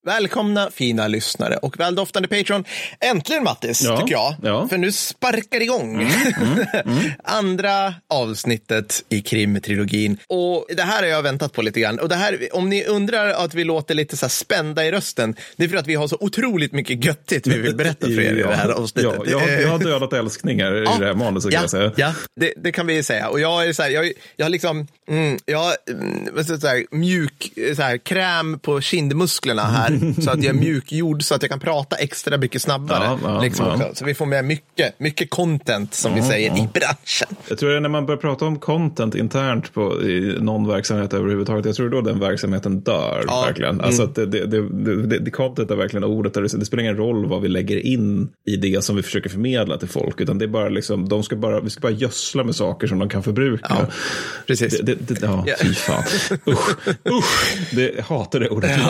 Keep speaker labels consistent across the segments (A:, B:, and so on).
A: Välkomna fina lyssnare och väldoftande Patreon. Äntligen Mattis, tycker jag. Ja. För nu sparkar det igång. Andra avsnittet i Krim-trilogin. Och det här har jag väntat på lite grann. Och det här, om ni undrar att vi låter lite så här spända i rösten, det är för att vi har så otroligt mycket göttigt vi vill berätta för er i det här avsnittet.
B: Ja, jag har dödat älskningar i det här manuset, kan jag säga.
A: Ja, det kan vi säga. Och jag är så här, jag har liksom så här, mjuk så här, kräm på kindmusklerna här så att jag är mjukgjord så att jag kan prata extra mycket snabbare. Också. Så vi får med mycket content som vi säger i branschen.
B: Jag tror att när man börjar prata om content internt i någon verksamhet överhuvudtaget, jag tror då den verksamheten dör verkligen. Alltså att det content är verkligen ordet där det spelar ingen roll vad vi lägger in i det som vi försöker förmedla till folk, utan det är bara liksom, vi ska bara gödsla med saker som de kan förbruka.
A: Ja, precis.
B: Fy fan. Usch. Jag hatar det ordet.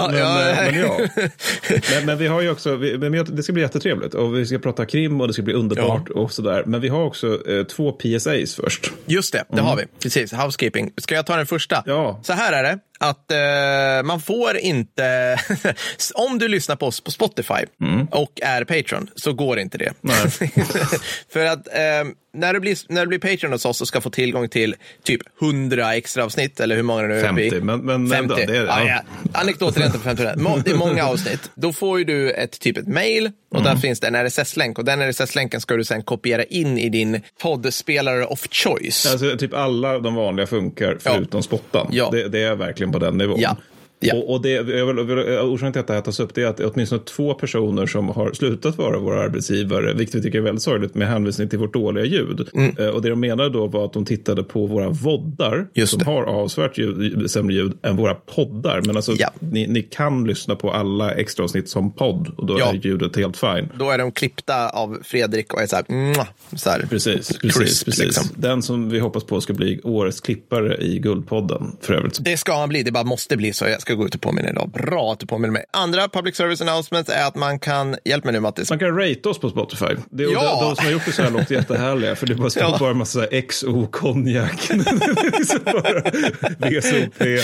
B: Men vi har ju också, det ska bli jättetrevligt och vi ska prata krim och det ska bli underbart och sådär. Men vi har också 2 PSAs först.
A: Just det har vi. Precis, housekeeping. Ska jag ta den första?
B: Ja.
A: Så här är det. Att man får inte om du lyssnar på oss på Spotify och är Patreon så går inte det. För att när du blir Patreon hos oss så ska få tillgång till typ 100 extra avsnitt eller hur många det nu är.
B: 50, men
A: 50.
B: Det är
A: anekdoter inte på 50. Det är många avsnitt. Då får ju du ett mail och där finns det en RSS-länk och den RSS-länken ska du sen kopiera in i din poddspelare of choice.
B: Alltså typ alla de vanliga funkar förutom spottan. Ja. Det är verkligen på den nivån. Ja. Ja. Och orsaken till att det här tas upp det är att det är åtminstone 2 personer som har slutat vara våra arbetsgivare, vilket vi tycker är väldigt sorgligt med hänvisning till vårt dåliga ljud. Och det de menade då var att de tittade på våra voddar som har avsvärt sämre ljud än våra poddar. Men alltså ni kan lyssna på alla extra avsnitt som podd och då är ljudet helt fine.
A: Då är de klippta av Fredrik och är så här
B: precis. Liksom. Den som vi hoppas på ska bli årets klippare i Guldpodden för övrigt.
A: Det ska han bli, det bara måste bli så. Jag ska gå ut och påminna idag. Bra att du påminner mig. Andra public service announcements är att man kan, hjälp mig nu Mattis.
B: Man kan rate oss på Spotify. De som har gjort det så här långt jättehärliga, för det bara bara en massa XO-konjak. bara VSOP.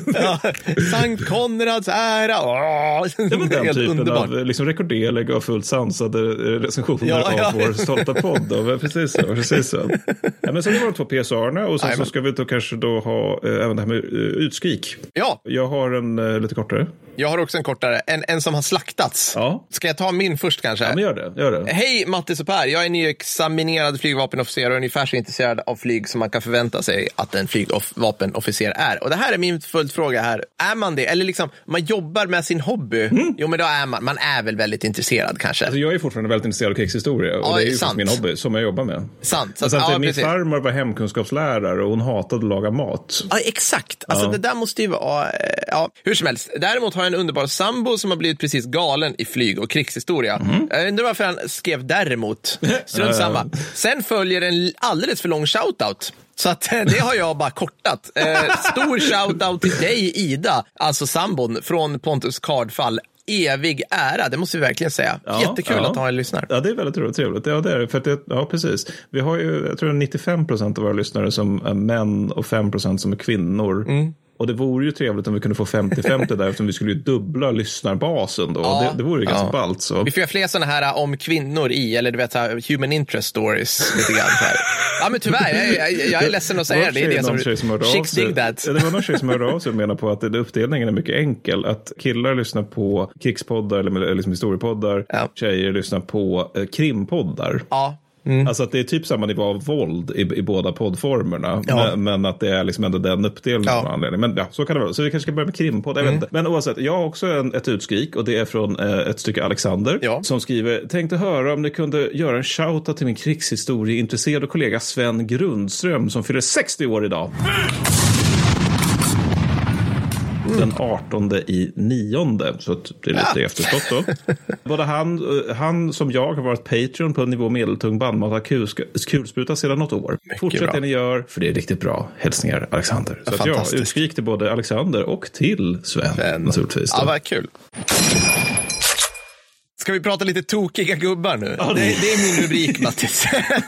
A: Sankt Konrads ära.
B: Det var den typen underbart. Av liksom rekorderliga och fullt sansade recensioner av vår stolta podd. Precis så. Men sen var det 2 PSR-erna och sen så ska vi då kanske då ha även det här med utskrik. Ja. Jag har en lite kortare.
A: Jag har också en kortare. En som har slaktats. Ja. Ska jag ta min först kanske?
B: Ja, men gör det.
A: Hej Mattis och Per. Jag är nyexaminerad flygvapenofficer och ungefär så intresserad av flyg som man kan förvänta sig att en flygvapenofficer är. Och det här är min följdfråga här. Är man det? Eller liksom, man jobbar med sin hobby? Jo, men då är man är väl väldigt intresserad kanske.
B: Alltså, jag är fortfarande väldigt intresserad av krigshistoria. Och det är ju faktiskt min hobby som jag jobbar med.
A: Sant.
B: Alltså, min farmor var hemkunskapslärare och hon hatade att laga mat.
A: Ja, exakt. Alltså det där måste ju vara... hur som helst. Däremot har jag en underbar sambo som har blivit precis galen i flyg och krigshistoria. Jag undrar varför han skrev däremot. Strunt samma. Sen följer en alldeles för lång shoutout. Så att det har jag bara kortat. Stor shoutout till dig Ida, alltså sambon från Pontus Cardfall. Evig ära, det måste vi verkligen säga. Jättekul att ha en lyssnare.
B: Ja, det är väldigt trevligt. Ja, det är för att precis. Vi har ju, jag tror 95% av våra lyssnare som är män och 5% som är kvinnor. Och det vore ju trevligt om vi kunde få 50-50 där, eftersom vi skulle ju dubbla lyssnarbasen då. Ja, det vore ju ganska ballt så.
A: Vi får fler sådana här om kvinnor i, eller du vet, här, human interest stories lite grann så här. Ja, men tyvärr, jag är ledsen att säga det. Det är det som chicks dig that.
B: Det var någon tjej som hörde av sig och menar på att uppdelningen är mycket enkel. Att killar lyssnar på krigspoddar eller liksom historiepoddar. Ja. Tjejer lyssnar på krimpoddar. Ja. Alltså att det är typ samma nivå av våld i båda poddformerna, men att det är liksom ändå den uppdelningen av anledning. Men så kan det vara. Så vi kanske ska börja med krimpodd, jag vet inte. Men oavsett, jag har också ett utskrik och det är från ett stycke Alexander som skriver: tänkte höra om ni kunde göra en shoutout till min krigshistorieintresserade kollega Sven Grundström som fyller 60 år idag. Den 18/9, så att det är lite efterskott då. Både han som jag har varit Patreon på en nivå medeltung bandmat har kulsprutat sedan något år. Fortsätt det ni gör, för det är riktigt bra. Hälsningar Alexander. Så att jag utskrik till både Alexander och till Sven naturligtvis.
A: Ja, vad kul. Ska vi prata lite tokiga gubbar nu? Ja, det är min rubrik, Mattis.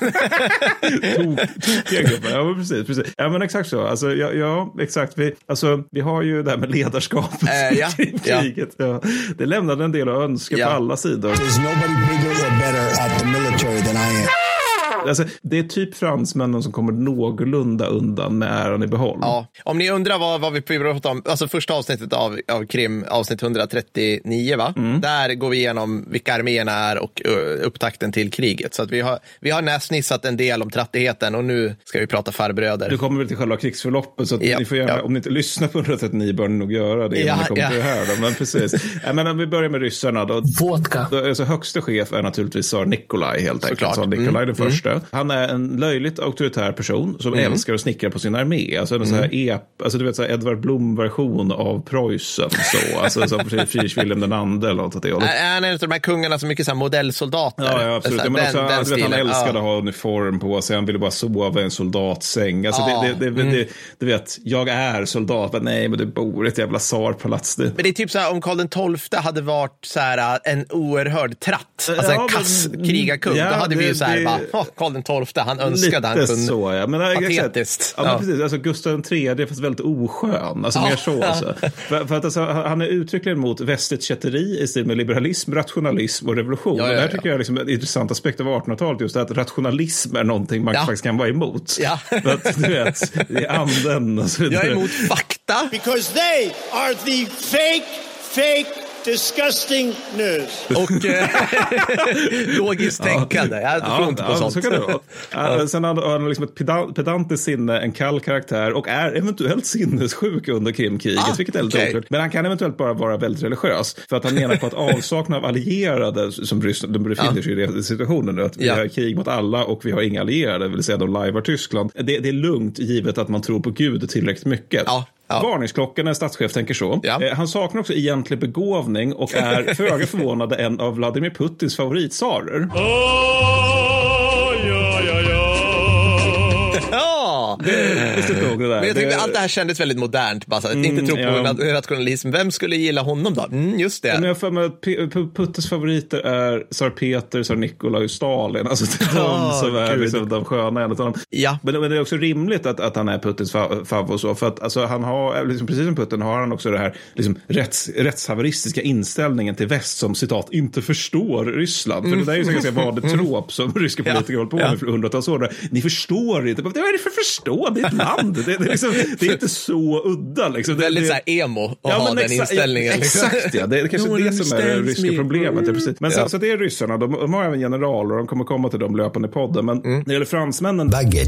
B: Tokiga gubbar, ja men precis. Ja men exakt så. Alltså, ja exakt. Vi har ju det här med ledarskapet kring kriget. Ja. Det lämnade en del att önska på alla sidor. There's nobody bigger or better at the military than I am. Alltså, det är typ fransmännen som kommer någorlunda undan med äran i behåll.
A: Ja, om ni undrar vad vi pratar om, alltså första avsnittet av Krim, avsnitt 139 va? Där går vi igenom vilka arméerna är och upptakten till kriget. Så att vi har näsnissat en del om trattigheten och nu ska vi prata farbröder.
B: Du kommer väl till själva krigsförloppet så att ni får gärna, om ni inte lyssnar på 139 bör ni nog göra det innan ni kommer till det här då. Men precis. Men om vi börjar med ryssarna då. Vodka. Alltså, högsta chef är naturligtvis Tsar Nikolaj helt enkelt. Tsar Nikolaj den första. Han är en löjligt auktoritär person som älskar att snickra på sin armé. Alltså en så här alltså du vet så här Edvard Blom-version av Preussen så. Alltså som Friedrich Wilhelm den andre eller något åt det hållet.
A: Han är en av de här kungarna som mycket så här modellsoldater.
B: Ja, absolut. Så, men också, du vet, han älskade att ha uniform på sig. Han ville bara sova i en soldatsäng. Alltså du vet, jag är soldat. Men nej, men du bor i ett jävla tsarpalats.
A: Men det är typ så här om Karl XII hade varit så här en oerhörd tratt. Alltså en kass krigarkung. Då hade vi ju så här bara, Karl XII, han önskade han kunde.
B: Så, ja. Men,
A: patetiskt.
B: Ja, men precis. Alltså, Gustav III fast väldigt oskön. Alltså mer så. Alltså. För att alltså, han är uttryckligen mot västligt kätteri i stil med liberalism, rationalism och revolution. Och det här tycker jag är liksom en intressant aspekt av 1800-talet. Just att rationalism är någonting man faktiskt kan vara emot. Ja. För att, du vet, det är anden och så vidare.
A: Jag är emot fakta.
C: Because they are the fake disgusting news.
A: Och logiskt tänkande. Jag tror inte på sånt.
B: Så kan det vara. Sen har han liksom ett pedantiskt sinne, en kall karaktär och är eventuellt sinnessjuk under Krimkriget, vilket är lite oklart. Men han kan eventuellt bara vara väldigt religiös. För att han menar på att avsaknad av allierade som Ryssland, de befinner sig i den situationen nu, att vi har krig mot alla och vi har inga allierade, vill säga de lajvar Tyskland. Det är lugnt givet att man tror på Gud tillräckligt mycket. Varningsklockan när statschef tänker så. Han saknar också egentlig begåvning och är föga förvånande en av Vladimir Putins favoritsarer.
A: Men jag tyckte allt det här kändes väldigt modernt. Bara, att inte tro på rationalism. Vem skulle gilla honom då? Just det.
B: Men jag får med att Puttins favoriter är Tsar Peter, Tsar Nikolaj och Stalin. Alltså det är de som är liksom de sköna. Men det är också rimligt att han är Puttins fav och så. För att alltså, han har, liksom, precis som Putin har han också det här liksom, rättshaveristiska inställningen till väst som citat inte förstår Ryssland. För det där är ju så ganska vanligt trop som ryska politiker håller på med för hundratals år. Ni förstår inte. Vad är det för förstå? Det är ett land. Det är inte så udda. Liksom.
A: Väldigt så här emo att ha den inställningen.
B: Exakt, ja. Det är kanske det som är det ryska problemet. Ja, precis. Men så det är ryssarna. De har även generaler och de kommer komma till dem löpande i podden. Men när det gäller fransmännen...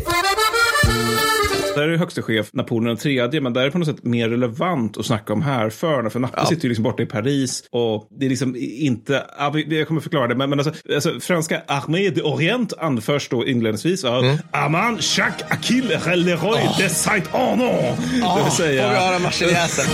B: Där är det högste chef Napoleon III, men där är det på något sätt mer relevant att snacka om härförarna. För Nappe sitter ju liksom borta i Paris och det är liksom inte... Jag kommer förklara det, men alltså franska Armée de Orient anförs då inledningsvis av Armand Jacques Achille Leroy de Saint-Arnaud. Det vill säga...
A: Får vi höra marschjäsen.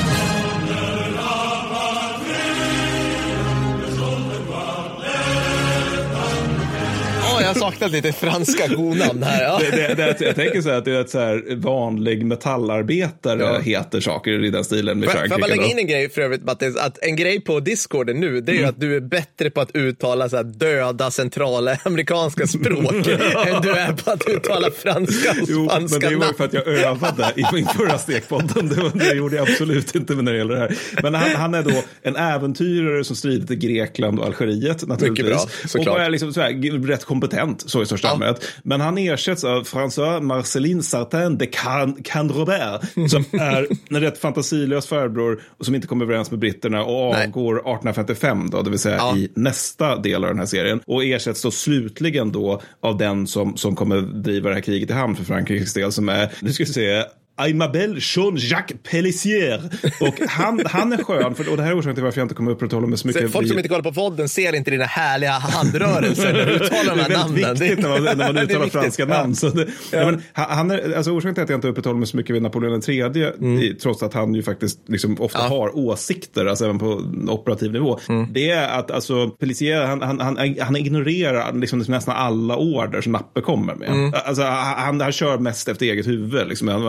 A: Jag har saknat lite franska godnamn här. Ja.
B: Jag tänker så här att det är ett så här vanlig metallarbetare heter saker i den stilen med Frankrike.
A: Får jag bara lägga in en grej för övrigt, Mattis, att en grej på Discorden nu, det är ju att du är bättre på att uttala så här döda centralamerikanska språk än du är på att uttala franska och spanska.
B: Men det var ju för att jag övade i min förra stekpodden. Det gjorde jag absolut inte när det gäller det här. Men han är då en äventyrare som strider i Grekland och Algeriet naturligtvis. Mycket bra, såklart. Och är liksom så här rätt kompetent så i största allmänhet. Men han ersätts av François Marcelin Sartain de Canrobert som är en rätt fantasilös farbror och som inte kommer överens med britterna och avgår 1855 då, det vill säga i nästa del av den här serien och ersätts då slutligen då av den som kommer driva det här kriget i hamn för Frankrikes del som är, nu ska vi se, Aimabel Jean-Jacques Pellissier. Och han är skön, och det här är orsaken till varför jag inte kommer upprätthålla mig så mycket.
A: Folk som inte kollar på podden ser inte dina härliga handrörelser när du uttalar de här namnen.
B: Det är väldigt viktigt när man uttalar franska namn. Så men han är, alltså orsaken till att jag inte upprätthåller mig så mycket vid Napoleon III, trots att han ju faktiskt liksom ofta har åsikter, alltså även på operativ nivå, det är att alltså Pellissier, han ignorerar liksom nästan alla order som Nappe kommer med. Alltså han kör mest efter eget huvud, liksom. Han har egna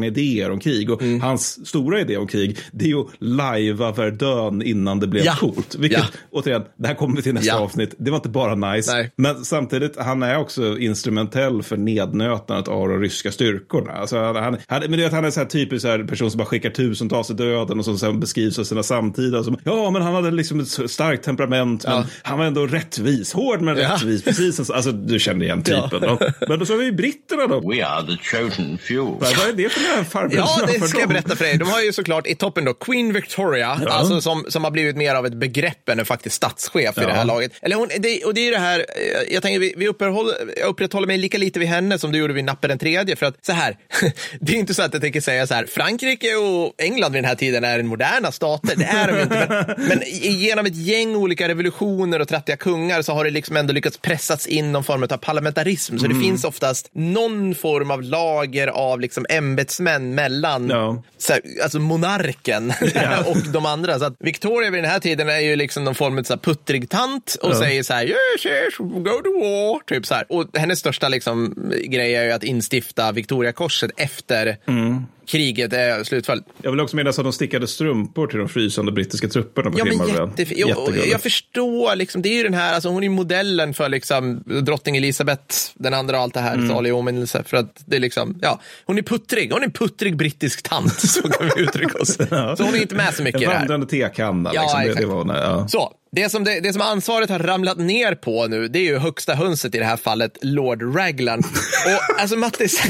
B: idéer om krig. Och hans stora idé om krig, det är ju lajva Verdun innan det blev coolt. Vilket, återigen, det här kommer vi till nästa avsnitt. Det var inte bara nice. Nej. Men samtidigt, han är också instrumentell för nednötandet av de ryska styrkorna. Alltså, men det är att han är så här typisk så här person som bara skickar tusentals i döden och så beskrivs av sina samtida som, men han hade liksom ett starkt temperament, men han var ändå rättvis, hård men rättvis, precis. Alltså, du känner igen typen. Men då så har vi britterna då.
D: We are the chosen few.
B: Vad är det för den farbror?
A: Ja, det ska jag berätta för dig. De har ju såklart i toppen då Queen Victoria, alltså som har blivit mer av ett begrepp än en faktiskt statschef i det här laget. Eller och det är ju det här, jag tänker jag upprätthåller mig lika lite vid henne som du gjorde vid Nappe den tredje, för att så här, det är inte så att jag tänker säga så här, Frankrike och England vid den här tiden är en moderna stater, det är de inte, men genom ett gäng olika revolutioner och 30 kungar så har det liksom ändå lyckats pressats in någon form av parlamentarism, så det finns oftast någon form av lager av liksom ämbetsmän mellan så här, alltså monarken och de andra, så att Victoria vid den här tiden är ju liksom någon form av så här puttrig tant och säger så här, yes, go to war, typ så här. Och hennes största liksom grej är ju att instifta Victoria-korset efter kriget är slutfallet.
B: Jag vill också minnas att de stickade strumpor till de frysande brittiska trupperna på Krimhalvön.
A: Jag förstår liksom, det är ju den här, alltså hon är modellen för liksom drottning Elisabeth den andra och allt det här, salig åminnelse, för att det är liksom, hon är puttrig brittisk tant, så kan vi uttrycka oss. Så hon är inte med så mycket i det här.
B: En vandrande tekanna, liksom. Det var,
A: Så, det som ansvaret har ramlat ner på nu, det är ju högsta hönset i det här fallet, Lord Raglan. Och alltså Mattis,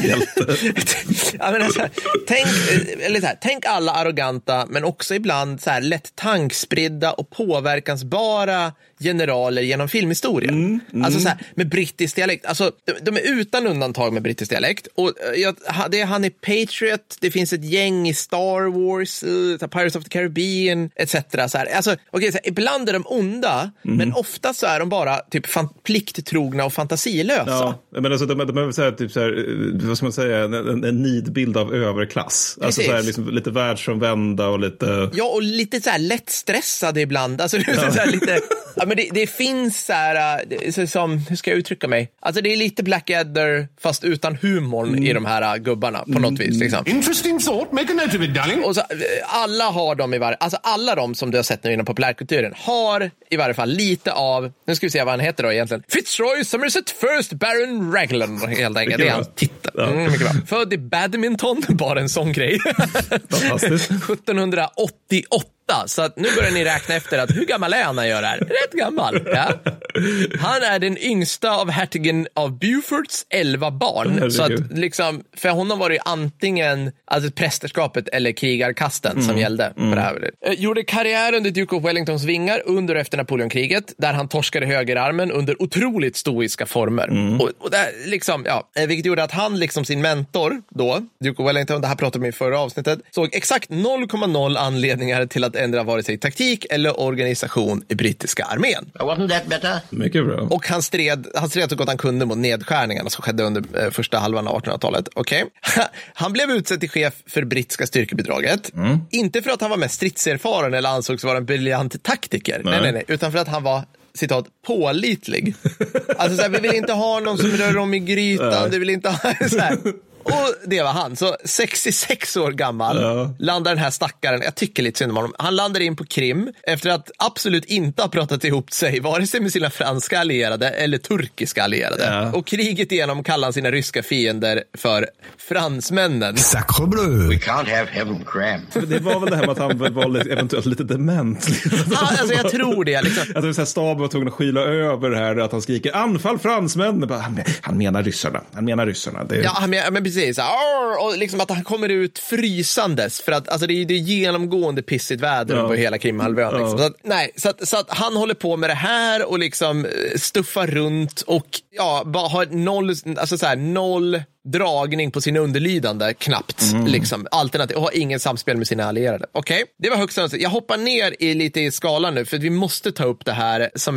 A: tänk alla arroganta, men också ibland så här lätt tankspridda och påverkansbara generaler genom filmhistorien. Alltså så här, med brittisk dialekt. Alltså, de är utan undantag med brittisk dialekt. Och det är han i Patriot, det finns ett gäng i Star Wars, Pirates of the Caribbean, etc. Så här. Alltså, så här, ibland är de onda, men ofta så är de bara typ plikttrogna och fantasilösa.
B: Ja, men alltså de är så här, typ så här, vad ska man säga, en nidbild av överklass. Alltså så här, liksom, lite världsomvända och lite...
A: Ja, och lite så här lätt stressade ibland. Alltså så här, lite... Ja, men det finns så här, som, hur ska jag uttrycka mig? Alltså det är lite Blackadder fast utan humorn i de här gubbarna på något vis liksom.
D: Interesting thought, make a note of it, darling.
A: Och så, alla har dem alltså alla de som du har sett nu inom populärkulturen har i varje fall lite av, nu ska vi se vad han heter då egentligen. Fitzroy Somerset First Baron Raglan, helt enkelt. Det är hans titel. Mycket bra. Född i badminton, bara en sån grej.
B: Fantastiskt.
A: 1788. Så att nu börjar ni räkna efter att hur gammal är han när gör det här? Rätt gammal. Ja. Han är den yngsta av hertigen av Beauforts 11 barn. Så att liksom, för honom var det antingen alltså prästerskapet eller krigarkasten som gällde på det här. Gjorde karriär under Duke of Wellingtons vingar under och efter Napoleonkriget, där han torskade högerarmen under otroligt stoiska former. Och där liksom, vilket gjorde att han liksom sin mentor då, Duke of Wellington, det här pratade vi i förra avsnittet, såg exakt 0,0 anledningar till att ändra vare sig taktik eller organisation i brittiska armén.
D: Wasn't that better?
B: Mycket bra.
A: Och han stred så gott han kunde mot nedskärningarna som skedde under första halvan av 1800-talet. Okej. Han blev utsedd till chef för brittiska styrkebidraget. Inte för att han var mest stridserfaren eller ansågs vara en briljant taktiker. Nej. Utan för att han var, citat, pålitlig. Alltså så här, vi vill inte ha någon som rör om i grytan. Det vill inte ha så här. Och det var han. Så 66 år gammal landar den här stackaren, jag tycker lite synd om honom, han landar in på Krim efter att absolut inte ha pratat ihop sig vare sig med sina franska allierade eller turkiska allierade. Och kriget igenom kallar han sina ryska fiender för fransmännen.
D: Sacre bleu. We can't have heaven crammed.
B: Det var väl det här med att han var eventuellt lite dement.
A: Alltså jag tror det. Liksom.
B: Att det var så här, staben var tvungen att skyla över det här, att han skriker anfall fransmän. Han menar ryssarna. Det... Ja,
A: men precis. Och liksom att han kommer ut frysandes för att alltså det är genomgående pissigt väder på hela Krimhalvön. Liksom. Så att han håller på med det här och liksom stuffar runt och bara har noll dragning på sin underlydande knappt liksom, alternativ, och har ingen samspel med sina allierade. Okej, det var högst sannolikt. Jag hoppar ner lite i skalan nu för vi måste ta upp det här som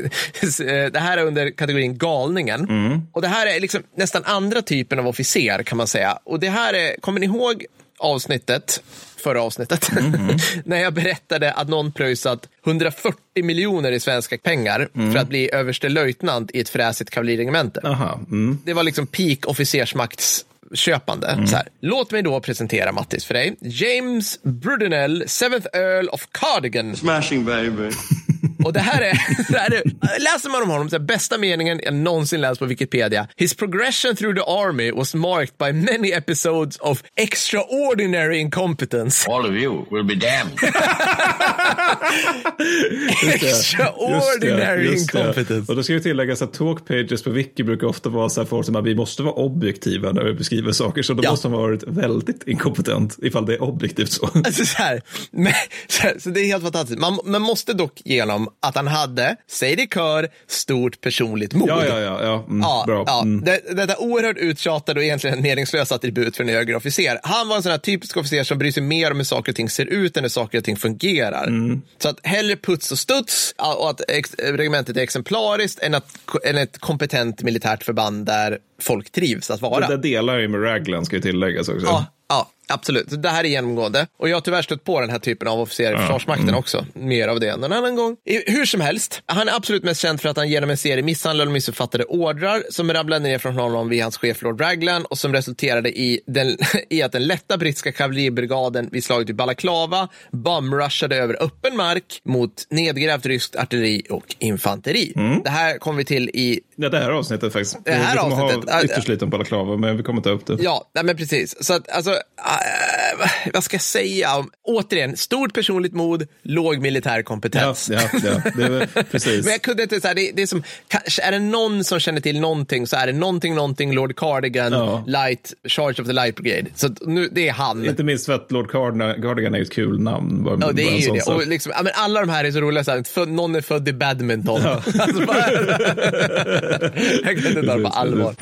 A: det här är under kategorin galningen. Och det här är liksom nästan andra typen av officer kan man säga. Och det här är, kommer ni ihåg förra avsnittet när jag berättade att någon pröjsat 140 miljoner i svenska pengar för att bli överste löjtnant i ett fräsigt kavalleriregemente. Det var liksom peak officersmakts köpande. Så här, låt mig då presentera Mattis för dig. James Brudenell, 7th Earl of Cardigan.
C: Smashing baby.
A: Och det här är läser man om honom, så här, bästa meningen jag någonsin läst på Wikipedia. His progression through the army was marked by many episodes of extraordinary incompetence.
D: All of you will be damned.
A: Extraordinary incompetence.
B: Och då ska vi tillägga att talkpages på Wiki brukar ofta vara så här folk som att vi måste vara objektiva när vi beskriver saker, så då måste man ha varit väldigt inkompetent ifall det är objektivt så.
A: Alltså så det är helt fantastiskt. Man måste dock genom att han hade, säg det kör, stort personligt mod.
B: Bra.
A: Detta oerhört uttjatade och egentligen meningslösa attribut för en högre officer. Han var en sån här typisk officer som bryr sig mer om hur saker och ting ser ut än hur saker och ting fungerar. Så att hellre puts och studs och att regementet är exemplariskt än ett kompetent militärt förband där folk trivs att vara.
B: Det delar ju med Raglan, ska ju tilläggas också.
A: Ja, absolut. Så det här är genomgående. Och jag har tyvärr stött på den här typen av officer i Försvarsmakten också. Mer av det än en annan gång. Hur som helst, han är absolut mest känd för att han genom en serie misshandlade och missuppfattade ordrar som rabblade ner från honom vid hans chef Lord Raglan och som resulterade i att den lätta brittiska kavalleribrigaden vid slaget i Balaklava bumrushade över öppen mark mot nedgrävt ryskt artilleri och infanteri. Det här kommer vi till i...
B: Ja, det här avsnittet faktiskt.
A: Det här avsnittet.
B: Har ytterst lite om Balaklava, men vi kommer ta upp det.
A: Ja, men precis. Så att, alltså, vad ska jag säga? Återigen, stort personligt mod, låg militär kompetens.
B: Ja, det är precis.
A: Men jag kunde inte säga, det är som, är det någon som känner till någonting så är det någonting Lord Cardigan, Light, Charge of the Light Brigade. Så nu, det är han. Inte
B: minst för att Lord Cardigan är ett kul namn.
A: Ja, det är ju det. Och liksom, men alla de här är så roliga, så här, någon är född i badminton. Ja. Alltså, jag kan inte ta det på allvar.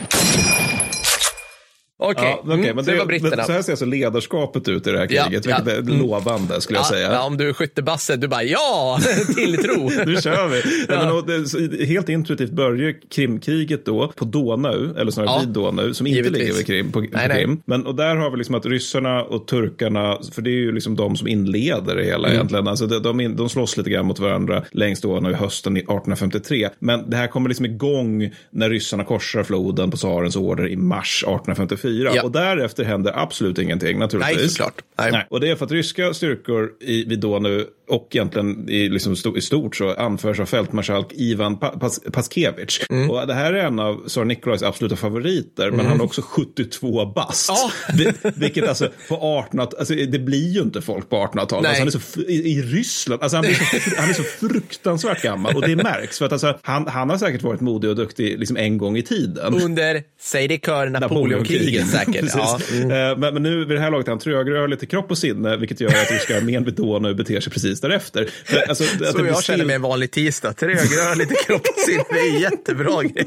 A: Okej,
B: men det var britterna. Så här ser alltså ledarskapet ut i det här kriget, vilket är lovande skulle jag säga.
A: Ja, om du är skyttebasse, du bara tilltro.
B: Nu kör vi. Helt intuitivt börjar Krimkriget då på Donau, eller snarare vid Donau, som inte ligger vid Krim, på Krim. Men, och där har vi liksom att ryssarna och turkarna, för det är ju liksom de som inleder det hela egentligen. Alltså de slåss lite grann mot varandra längs Donau i hösten 1853. Men det här kommer liksom igång när ryssarna korsar floden på tsarens order i mars 1854. Och därefter händer absolut ingenting naturligtvis.
A: Nej, såklart.
B: Nej. Och det är för att ryska styrkor vid Donau och egentligen i stort så anförs av fältmarskalk Ivan Paskevich. Och det här är en av Tsar Nikolajs absoluta favoriter, men han har också 72 bast. Vilket alltså på 1800, alltså det blir ju inte folk på 1800-talet. Alltså, han är så i Ryssland, alltså han är så fruktansvärt gammal, och det märks för att alltså, han har säkert varit modig och duktig liksom en gång i tiden.
A: Under, säg det kör, Napoleonkriget säkert.
B: Men nu vid det här laget är han trögrörlig till kropp och sinne, vilket gör att ryska armén vid Donau beter sig precis därefter. Alltså,
A: så jag känner mig en vanlig tisdag. Trögrörlig till kropp och sinne, det är jättebra grej.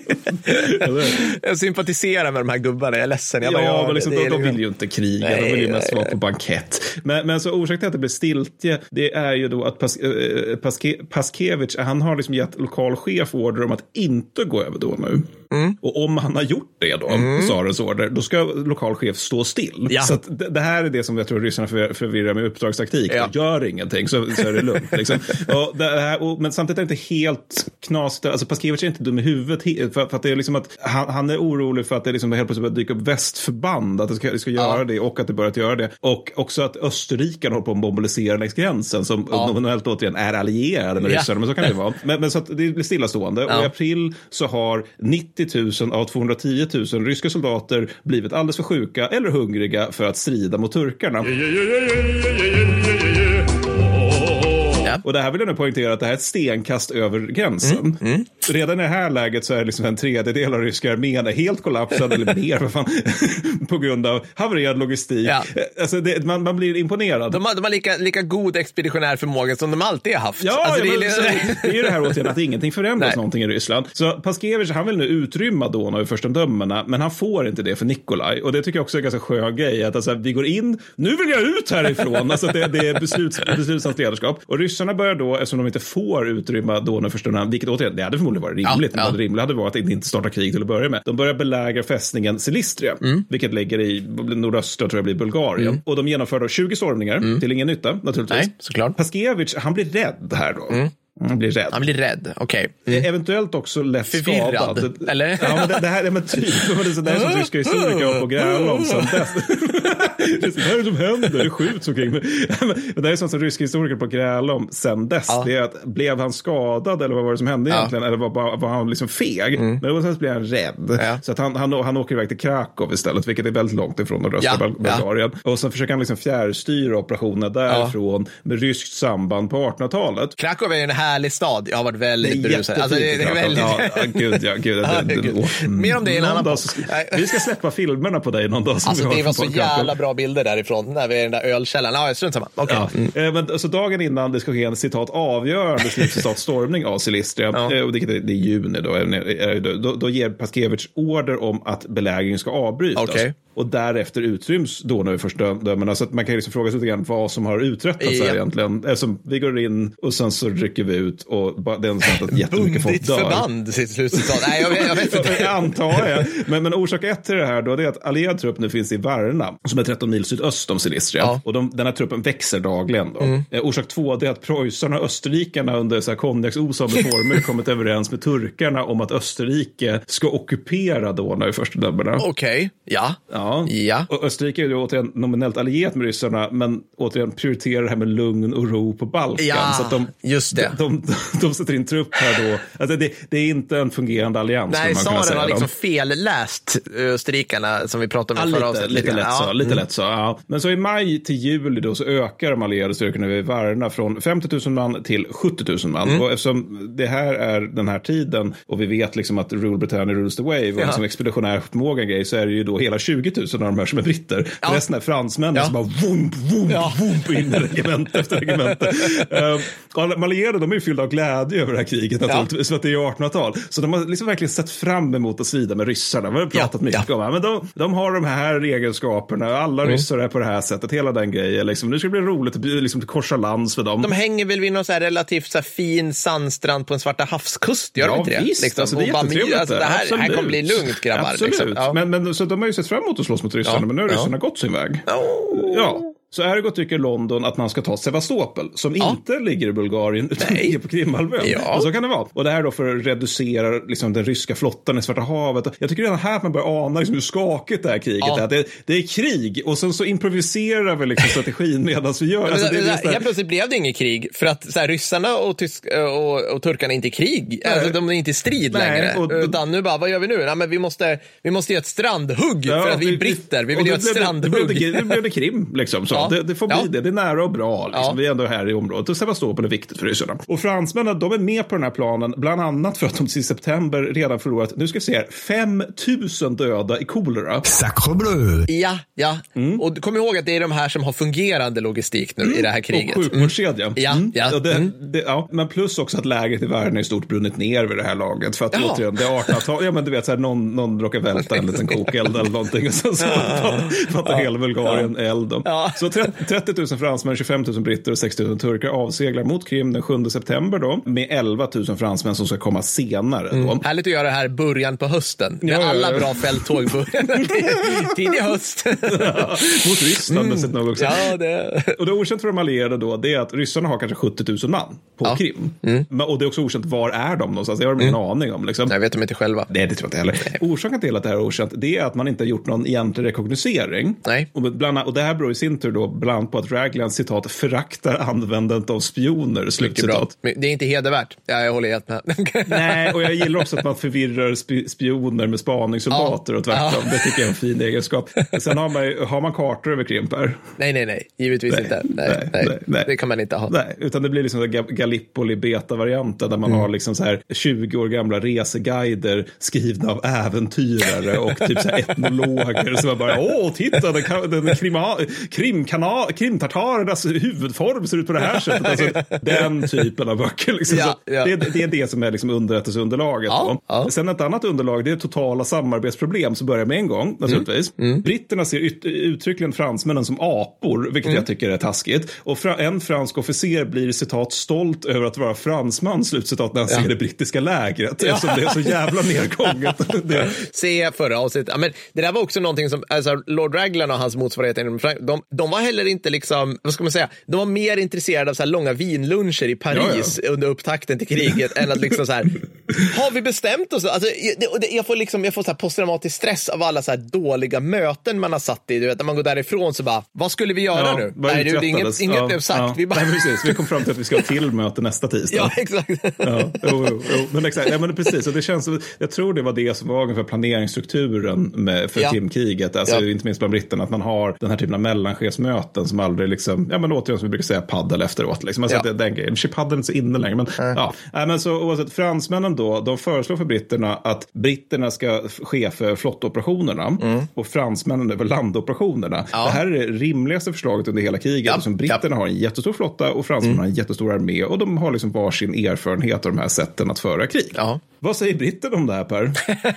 A: Jag sympatiserar med de här gubbarna, jag är ledsen.
B: Men liksom, de vill ju inte kriga, de vill ju mest vara på bankett. Men så orsaken till att det blir stiltje, det är ju då att Paskevich, han har liksom gett lokal chef order om att inte gå över Donau. Och om han har gjort det då, tsarens order, då ska lokal chef stå still. Så att det här är det som jag tror ryssarna förvirrar med uppdragstaktik. Gör ingenting, så är det lugnt. Liksom. Men samtidigt är det inte helt knasigt. Alltså Paskevich är inte dum i huvudet, för att det är liksom att han är orolig för att det liksom helt plötsligt börjar dyka upp västförband, att det ska göra det, och att det börjat göra det. Och också att Österrike håller på att mobilisera längs gränsen, som nominellt återigen är allierade med ryssarna, men så kan det vara. Men så att det blir stillastående. Och i april så har 90 000 av 210 000 ryska soldater blivit alldeles för sjuka eller hungriga för att strida mot turkarna. Och det här vill jag nu poängtera att det här är ett stenkast över gränsen. Redan i det här läget så är det liksom en tredjedel av ryska armén är helt kollapsad eller mer på grund av havererad logistik. Alltså man blir imponerad.
A: De har lika god expeditionär förmåga som de alltid har haft.
B: Alltså det är ju det här återigen att ingenting förändras någonting i Ryssland. Så Paskevich, han vill nu utrymma Donau i förstendömena, men han får inte det för Nikolaj. Och det tycker jag också är en ganska skön grej, att alltså, vi går in, nu vill jag ut härifrån. Alltså det är beslutsamt ledarskap. Och ryssarna börjar då, eftersom de inte får utrymma Donau förstendömena, vilket återigen, det hade förmodligen varit rimligt. Det rimligt hade varit att inte starta krig till att börja med. De börjar belägra fästningen Silistria, vilket ligger i nordöstra, tror jag blir Bulgarien. Och de genomför då 20 stormningar till ingen nytta, naturligtvis.
A: Nej, såklart.
B: Paskevich, han blir rädd här då. Han blir rädd.
A: Han blir rädd, okej.
B: Eventuellt också lätt
A: förvirrad,
B: skadad.
A: eller?
B: Ja, men det här är men typ. Det här är som tyska historiker var på gräla om sen dess. Det här är som händer, det skjuts omkring. Men det är sånt som ryska historiker på gräla om sen dess. Ja. Det är att, blev han skadad eller vad var det som hände egentligen? Eller var han liksom feg? Men sen blev han rädd. Ja. Så att han åker iväg till Krakow istället, vilket är väldigt långt ifrån nordöstra Bulgarien. Och sen försöker han liksom fjärrstyra operationer därifrån med ryskt samband på 1800-talet.
A: Krakow är en härlig stad. Jag har varit väldigt berusad.
B: Alltså, det är väldigt... Gud.
A: Mer om det i en annan dag.
B: Vi ska släppa filmerna på dig någon dag.
A: Alltså det var så jävla bra bilder därifrån, när vi är i den där ölkällan. Ja, strunt samma. Okay.
B: Ja. Men så dagen innan det ska ske en citat avgörande citat stormning av Silistria, och det är juni då ger Paskevich order om att belägringen ska avbrytas. Okay. Och därefter utryms då när vi först dömerna. Så att man kan liksom fråga sig lite grann vad som har uträttats här egentligen. Eftersom vi går in och sen så rycker vi ut och det är en sånt att jättemycket folk dör.
A: Förband sitt slutcitat. Nej, jag vet inte.
B: Jag antar jag. Men orsak 1 till det här då, det är att allierad trupp nu finns i Varna, som är 13 mil sydöst om Silistria. Ja. Och den här truppen växer dagligen då. Orsak 2 det är att preussarna och österrikarna under så här konjaksosande former kommit överens med turkarna om att Österrike ska ockupera då när vi första dömerna.
A: Okej, ja.
B: Och Österrike är ju återigen nominellt allierat med ryssarna, men återigen prioriterar det här med lugn och ro på Balkan.
A: Ja,
B: så att
A: just det.
B: De sätter in trupp här då. Alltså det är inte en fungerande allians.
A: Nej, Tsaren har liksom felläst österrikarna som vi pratade om förra avsnittet.
B: Lite lätt så. Ja. Men så i maj till juli då så ökar de allierade styrkorna vid Varna från 50 000 man till 70 000 man. Och eftersom det här är den här tiden och vi vet liksom att Rule Britannia rules the wave och liksom expeditionär förmåga grej, så är det ju då hela 20 000 av de här som är britter. Resten är fransmän som bara vump in i regiment efter regiment. De allierade, de är ju fyllda av glädje över det här kriget naturligtvis, för att det är 1800-tal. Så de har liksom verkligen sett fram emot att strida med ryssarna. Vi har pratat mycket om det. Men de har de här egenskaperna. Alla ryssar är på det här sättet. Hela den grejen. Liksom. Nu ska det bli roligt att liksom, korsa lands för dem.
A: De hänger väl vid någon så här relativt så här fin sandstrand på en Svarta havskust. Gör de inte det?
B: Visst,
A: liksom.
B: Alltså, det är jättetrevligt.
A: Alltså, det här kommer bli lugnt, grabbar.
B: Absolut. Liksom. Men så de har ju sett fram emot att slåss mot ryssarna, men nu har ryssarna gått sin väg. Ja. Så Ergo tycker London att man ska ta Sevastopol, som inte ligger i Bulgarien utan ligger på Krimhalvön. Och så kan det vara. Och det här då för att reducera liksom, den ryska flottan i Svarta havet. Jag tycker redan här att man börjar ana liksom, hur skakigt det här kriget är. Att det är krig, och sen så improviserar vi liksom, strategin medan vi gör. Alltså,
A: helt plötsligt blev det inget krig, för att så här, ryssarna och turkarna är inte i krig. Alltså, de är inte i strid längre. Utan nu bara, vad gör vi nu? Nej, men vi måste göra ett strandhugg för att vi är britter. Vi vill göra ett strandhugg.
B: Nu blev det Krim, liksom. Så. Det får bli det. Det är nära och bra. Liksom. Vi är ändå här i området. Och Sevastopol är viktigt för ryssarna. Och fransmännen, de är med på den här planen, bland annat för att de i september redan förlorat, nu ska vi se här, 5 000 döda i kolera. Ja. Och kom ihåg att det är de här som har fungerande logistik nu i det här kriget. Och sjukvårdskedjan. Men plus också att läget i världen är i stort brunnit ner vid det här laget. För att återigen, det är 1800-tal. Ja, men du vet, så här, någon råkar välta en liten kokeld eller någonting. Och sen så fattar hela Bulgarien eld. Så 30 000 fransmän, 25 000 britter och 60 000 turkar avseglar mot Krim den 7 september då, med 11 000 fransmän som ska komma senare då.
A: Härligt att göra det här början på hösten. Med alla bra fälttåg början. Tidig höst.
B: Mot Ryssland dessutom också.
A: Det.
B: Och det är okänt för de allierade då, det är att ryssarna har kanske 70 000 man på Krim. Och det är också okänt, var är de någonstans? Jag har ingen aning om. Liksom.
A: Jag vet de inte själva.
B: Nej, det tror jag inte heller. Orsaken till att det här är okänt, det är att man inte har gjort någon egentlig rekognosering.
A: Nej.
B: Och det här beror i sin tur då bland annat på att Raglan, citat, föraktar användandet av spioner, slutcitat.
A: Det är inte hedervärt. Jag håller helt med.
B: Nej, och jag gillar också att man förvirrar spioner med spaningssoldater och tvärtom. Det tycker jag är en fin egenskap. Sen har man kartor över Krim, Per?
A: Nej. Givetvis inte. Nej. Det kan man inte ha.
B: Nej, utan det blir liksom Gallipoli beta-varianten där man har liksom så här 20 år gamla reseguider skrivna av äventyrare och typ så här etnologer som bara, titta, krimtartarernas huvudform ser ut på det här sättet. Alltså, den typen av böcker. Liksom. Det är det som är liksom underrättelseunderlaget. Sen ett annat underlag, det är totala samarbetsproblem som börjar med en gång, naturligtvis. Britterna ser uttryckligen fransmännen som apor, vilket jag tycker är taskigt. Och en fransk officer blir, citat, stolt stolt över att vara fransman, slutcitat, när han ser det brittiska lägret. Eftersom det är så jävla nedgånget.
A: Se förra avsnittet. Men det där var också någonting som, alltså Lord Raglan och hans motsvarighet, de var heller inte liksom, vad ska man säga, de var mer intresserade av så här långa vinluncher i Paris under upptakten till kriget än att liksom så här, har vi bestämt oss? Alltså, jag får så här posttraumatisk stress av alla så här dåliga möten man har satt i. Du vet, när man går därifrån så bara, vad skulle vi göra nu? Nej, det är inget blev sagt. Vi bara...
B: Nej, precis. Vi kom fram till att vi ska ha till möte nästa tisdag.
A: Ja, exakt.
B: Men exakt. Ja, men precis. Och det känns, jag tror det var det som var ungefär planeringsstrukturen för Krimkriget. Alltså inte minst bland britterna, att man har den här typen av mellanchefsmöten som aldrig liksom, ja men återigen som vi brukar säga paddel efteråt. Liksom. Alltså att den grejen, chippaddeln är inte så inne längre. Men, men så oavsett, fransmännen då, de föreslår för britterna att britterna ska chefa flottoperationerna och fransmännen över landoperationerna. Det här är det rimligaste förslaget under hela kriget. Som britterna har en jättestor flotta och fransmännen har en jättestor armé och de har liksom varsin erfarenhet av de här sätten att föra krig. Vad säger britterna om det här, Per?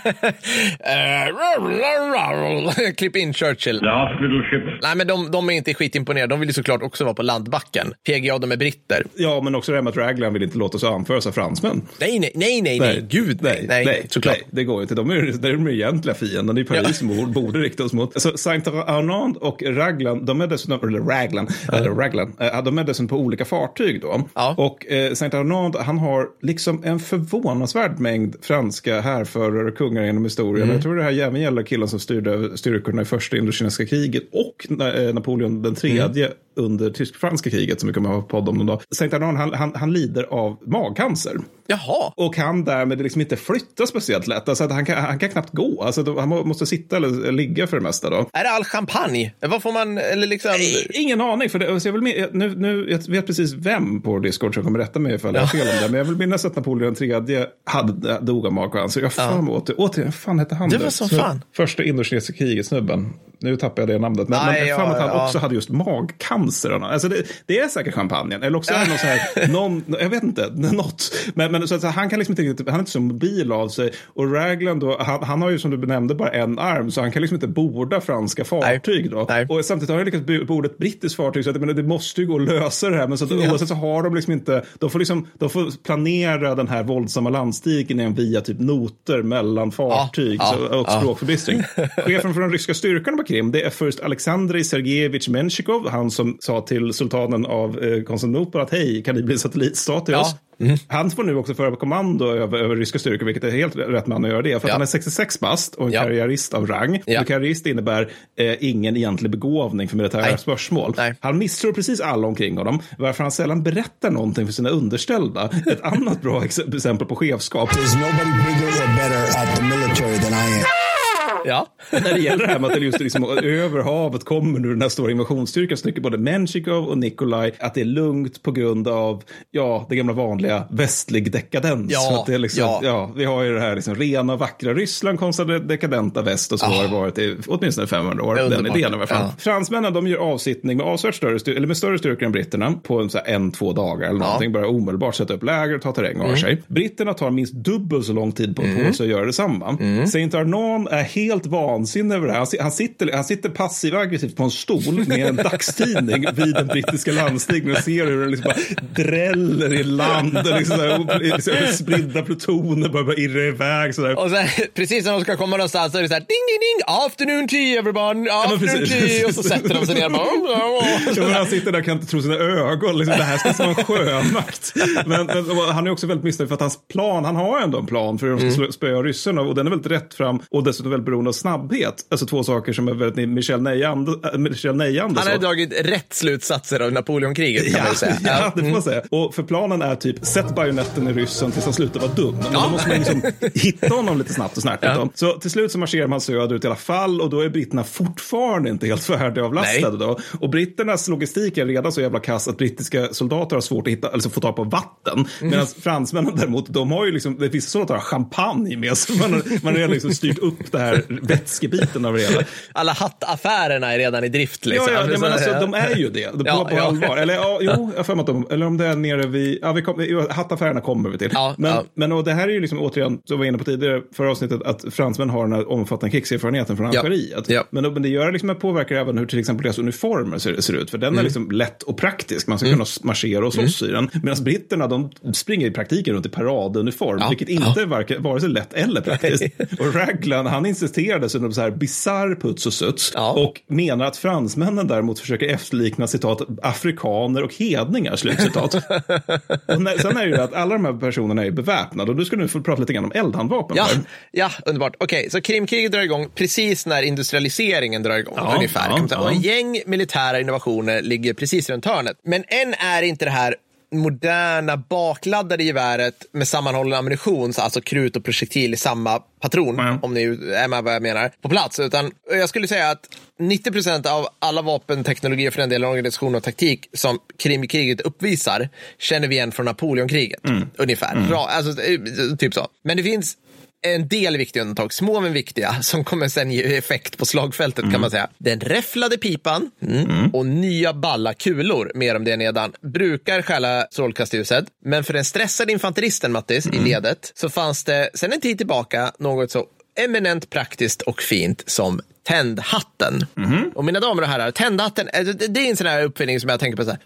A: Klipp in Churchill. Nej, men de är inte skitimponerade. De vill ju såklart också vara på landbacken. PGA, de är britter.
B: Ja, men också det med att Raglan vill inte låta sig anföras av fransmän.
A: Nej. Gud, nej. Såklart.
B: Nej, det går inte. De är de egentliga fienden. Det är Paris som borde rikta oss mot. Så Saint-Arnaud och Raglan, de är dessutom, de är dessutom på olika fartyg då. Och Saint-Arnaud, han har liksom en förvånansvärd mängd franska härförare och kungar genom historien. Jag tror det här även gäller killen som styrde styrkorna i första indokinesiska kriget och Napoleon den tredje under tysk-franska kriget som vi kommer att ha podd om någon dag. Saint-Arnaud, han lider av magcancer.
A: Jaha.
B: Och kan därmed liksom inte flytta speciellt lätt. Alltså att han kan knappt gå. Alltså han måste sitta eller ligga för det mesta då.
A: Är det all champagne? Vad får man, eller liksom...
B: Ingen aning, för det, alltså jag vill jag vet precis vem på Discord som kommer rätta mig ifall jag har fel om det. Men jag vill minnas att Napoleon III dog av magcancer. Jag fan återigen, fan hette han?
A: Det var så fan.
B: Första indokinesiska kriget, snubben. Nu tappar jag det namnet. Men fan att han också hade just magcancer. Alltså det är säkert champagnen. Eller också är det någon så här, jag vet inte, något. Men så att han kan liksom inte riktigt, han är inte så mobil av sig. Och Raglan då, han har ju som du benämnde bara en arm, så han kan liksom inte borda franska fartyg då. Nej. Och samtidigt har han lyckats borda ett brittiskt fartyg, så att det måste ju gå att lösa det här. Men så att oavsett så har de liksom inte, de får planera den här våldsamma landstigen via typ noter mellan fartyg och språkförbistring. Chefen för den ryska styrkan på Krim, det är först Alexandrij Sergejevich Menshikov, han som sa till sultanen av Konstantinopel att hej, kan ni bli satellitstat till oss? Han får nu också föra kommando över ryska styrkor, vilket är helt rätt man att göra det. För att han är 66 bast och en karriärist av rang. Och karriärist innebär ingen egentlig begåvning för militära spörsmål. Han misstror precis alla omkring honom, varför han sällan berättar någonting för sina underställda. Ett annat bra exempel på chefskap.
E: There's nobody bigger or better at the military than I am.
A: Ja.
B: När det gäller det här med att det just liksom, över havet kommer nu den här stora invasionsstyrkan, så tycker både Menshikov och Nikolaj att det är lugnt på grund av det gamla vanliga västlig dekadens. Att det är liksom, vi har ju det här liksom rena vackra Ryssland kontra dekadenta väst, och så har det varit i åtminstone 500 år. Den idén i alla fall. Fransmännen, de gör avsittning med avsevärt större styrkor än britterna på 1-2 dagar eller någonting. Bara omedelbart sätta upp läger och ta terräng av sig. Britterna tar minst dubbelt så lång tid på sig att göra detsamma. Saint-Arnaud är helt vansinnig över det här. Han sitter passiv aggressivt på en stol med en dagstidning vid den brittiska landstigen och ser hur det liksom bara dräller i land och liksom spridda plutoner bara irrar iväg sådär.
A: Och sen, precis när de ska komma någonstans så är det så här, ding ding ding, afternoon tea everyone, afternoon tea, och så sätter de sig ner bara.
B: Han sitter där och kan inte tro sina ögon, liksom, det här ska vara en sjömakt. Men han är också väldigt missnöjd för att hans plan, han har ändå en plan för hur de ska spöa ryssarna, och den är väldigt rätt fram och dessutom väldigt beroende av snabbhet. Alltså två saker som är väldigt Michel Neyande.
A: Han har dragit rätt slutsatser av Napoleonkriget, kan man säga.
B: Ja, det får man säga. Och för planen är typ, sätt bajonetten i ryssen tills han slutar vara dum. Men då måste man liksom hitta honom lite snabbt och snärtigt. Så till slut så marscherar man söderut i alla fall, och då är britterna fortfarande inte helt färdigavlastade då. Och britternas logistik är redan så jävla kass att brittiska soldater har svårt att hitta, alltså få tag på vatten. Medan fransmännen däremot, de har ju liksom, det finns sådana champagne med sig. Man har redan liksom styrt upp det här vätskebiten av det hela.
A: Alla hattaffärerna är redan i drift liksom.
B: Ja, men alltså de är ju det. På allvar. Eller jag har för mig att eller om det är nere vid, hattaffärerna kommer vi till. Men och det här är ju liksom återigen, som vi var inne på tidigare förra avsnittet, att fransmän har den här omfattande krigserfarenheten från Algeriet. Men det gör liksom, påverkar även hur till exempel deras uniformer ser ut. För den är liksom lätt och praktisk. Man ska kunna marschera och slåss i den. Medan britterna, de springer i praktiken runt i paraduniform, vilket inte är vare sig lätt eller praktiskt. Och Raglan, han insisterade så så här bizarr puts och suts och menar att fransmännen däremot försöker efterlikna citat afrikaner och hedningar, slutcitat. Och sen är det ju att alla de här personerna är beväpnade, och då ska nu få prata lite grann om eldhandvapen.
A: Ja, underbart. Okej, så Krimkriget drar igång precis när industrialiseringen drar igång ungefär. Och en gäng militära innovationer ligger precis runt hörnet. Men än är inte det här moderna bakladdade geväret med sammanhållen ammunition, alltså krut och projektil i samma patron, om ni är med vad jag menar, på plats. Utan jag skulle säga att 90% av alla vapenteknologier, för den delen organisation och taktik som Krimkriget uppvisar känner vi igen från Napoleonkriget. Ungefär. Alltså, typ så. Men det finns en del viktiga undantag, små men viktiga, som kommer sen ge effekt på slagfältet kan man säga. Den räfflade pipan och nya balla kulor, mer om det nedan, brukar stjäla strålkastljuset. Men för den stressade infanteristen, Mattis, i ledet, så fanns det sen en tid tillbaka något så eminent praktiskt och fint som tändhatten. Och mina damer och herrar, tändhatten, det är en sån här uppfinning som jag tänker på så här,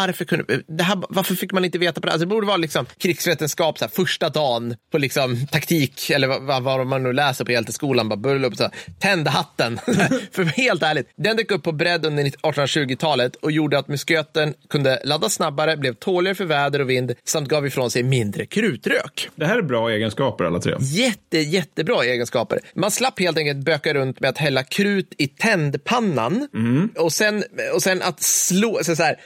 A: varför fick man inte veta på det? Alltså det borde vara liksom krigsvetenskap så här, första dagen på liksom taktik, eller vad man nu läser på hjälteskolan, bara börja upp så här, tändhatten. För helt ärligt, den dök upp på bredd under 1820-talet och gjorde att musköten kunde ladda snabbare, blev tåligare för väder och vind, samt gav ifrån sig mindre krutrök.
B: Det här är bra egenskaper alla tre.
A: Jättebra egenskaper. Man slapp helt enkelt böka runt med att hälla krut i tändpannan och sen att slå så här,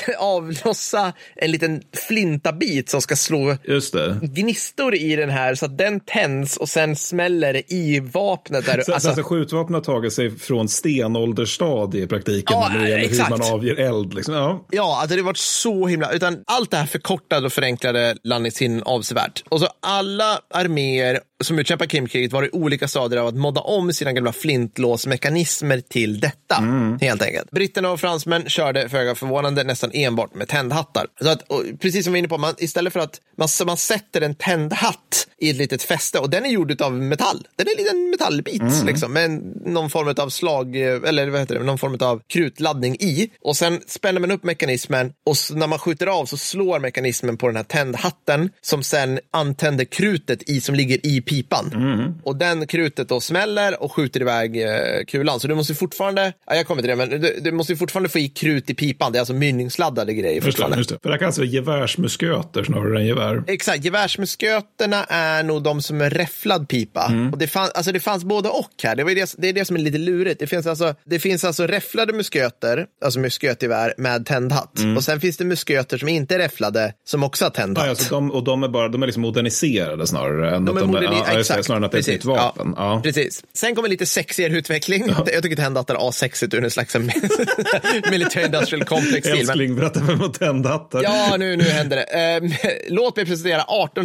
A: avlossa en liten flintabit som ska slå gnistor i den här så att den tänds och sen smäller det i vapnet där.
B: Alltså skjutvapnet har tagit sig från stenåldersstadie i praktiken när det gäller hur man avger eld liksom.
A: Ja, alltså det var så himla, utan allt det här förkortade och förenklade landningstiden avsevärt. Och så alla arméer som utkämpar Krimkriget var i olika stadier av att modda om sina gamla flintlåsmekanismer till detta, helt enkelt. Britterna och fransmän körde föga förvånande nästan enbart med tändhattar. Så att, precis som vi är inne på, istället för att man sätter en tändhatt i ett litet fäste, och den är gjord av metall. Den är en liten metallbit liksom, med någon form av slag, eller vad heter det, någon form av krutladdning i. Och sen spänner man upp mekanismen, och när man skjuter av så slår mekanismen på den här tändhatten som sen antänder krutet som ligger i pipan. Och den krutet då smäller och skjuter iväg kulan. Så du måste fortfarande, jag kommer till det, men du måste fortfarande få i krut i pipan. Det är alltså mynningsladdade grejer fortfarande.
B: Just det. För det kan alltså vara gevärsmusköter snarare än gevär.
A: Exakt, gevärsmusköterna är nog de som är räfflad pipa. Och det fanns både och här. Det är det som är lite lurigt. Det finns alltså räfflade musköter, alltså muskötgevär med tändhatt. Och sen finns det musköter som inte är räfflade, som också har tändhatt.
B: Alltså de är liksom moderniserade snarare än
A: de exakt.
B: Snarare än att det är ett nytt vapen.
A: Ja. Precis. Sen kommer lite sexigare utveckling. Jag tycker tändhattar är asexigt ur en slags military industrial complex.
B: Älskling, berätta för mig om tändhattar.
A: Ja, nu händer det. Låt mig presentera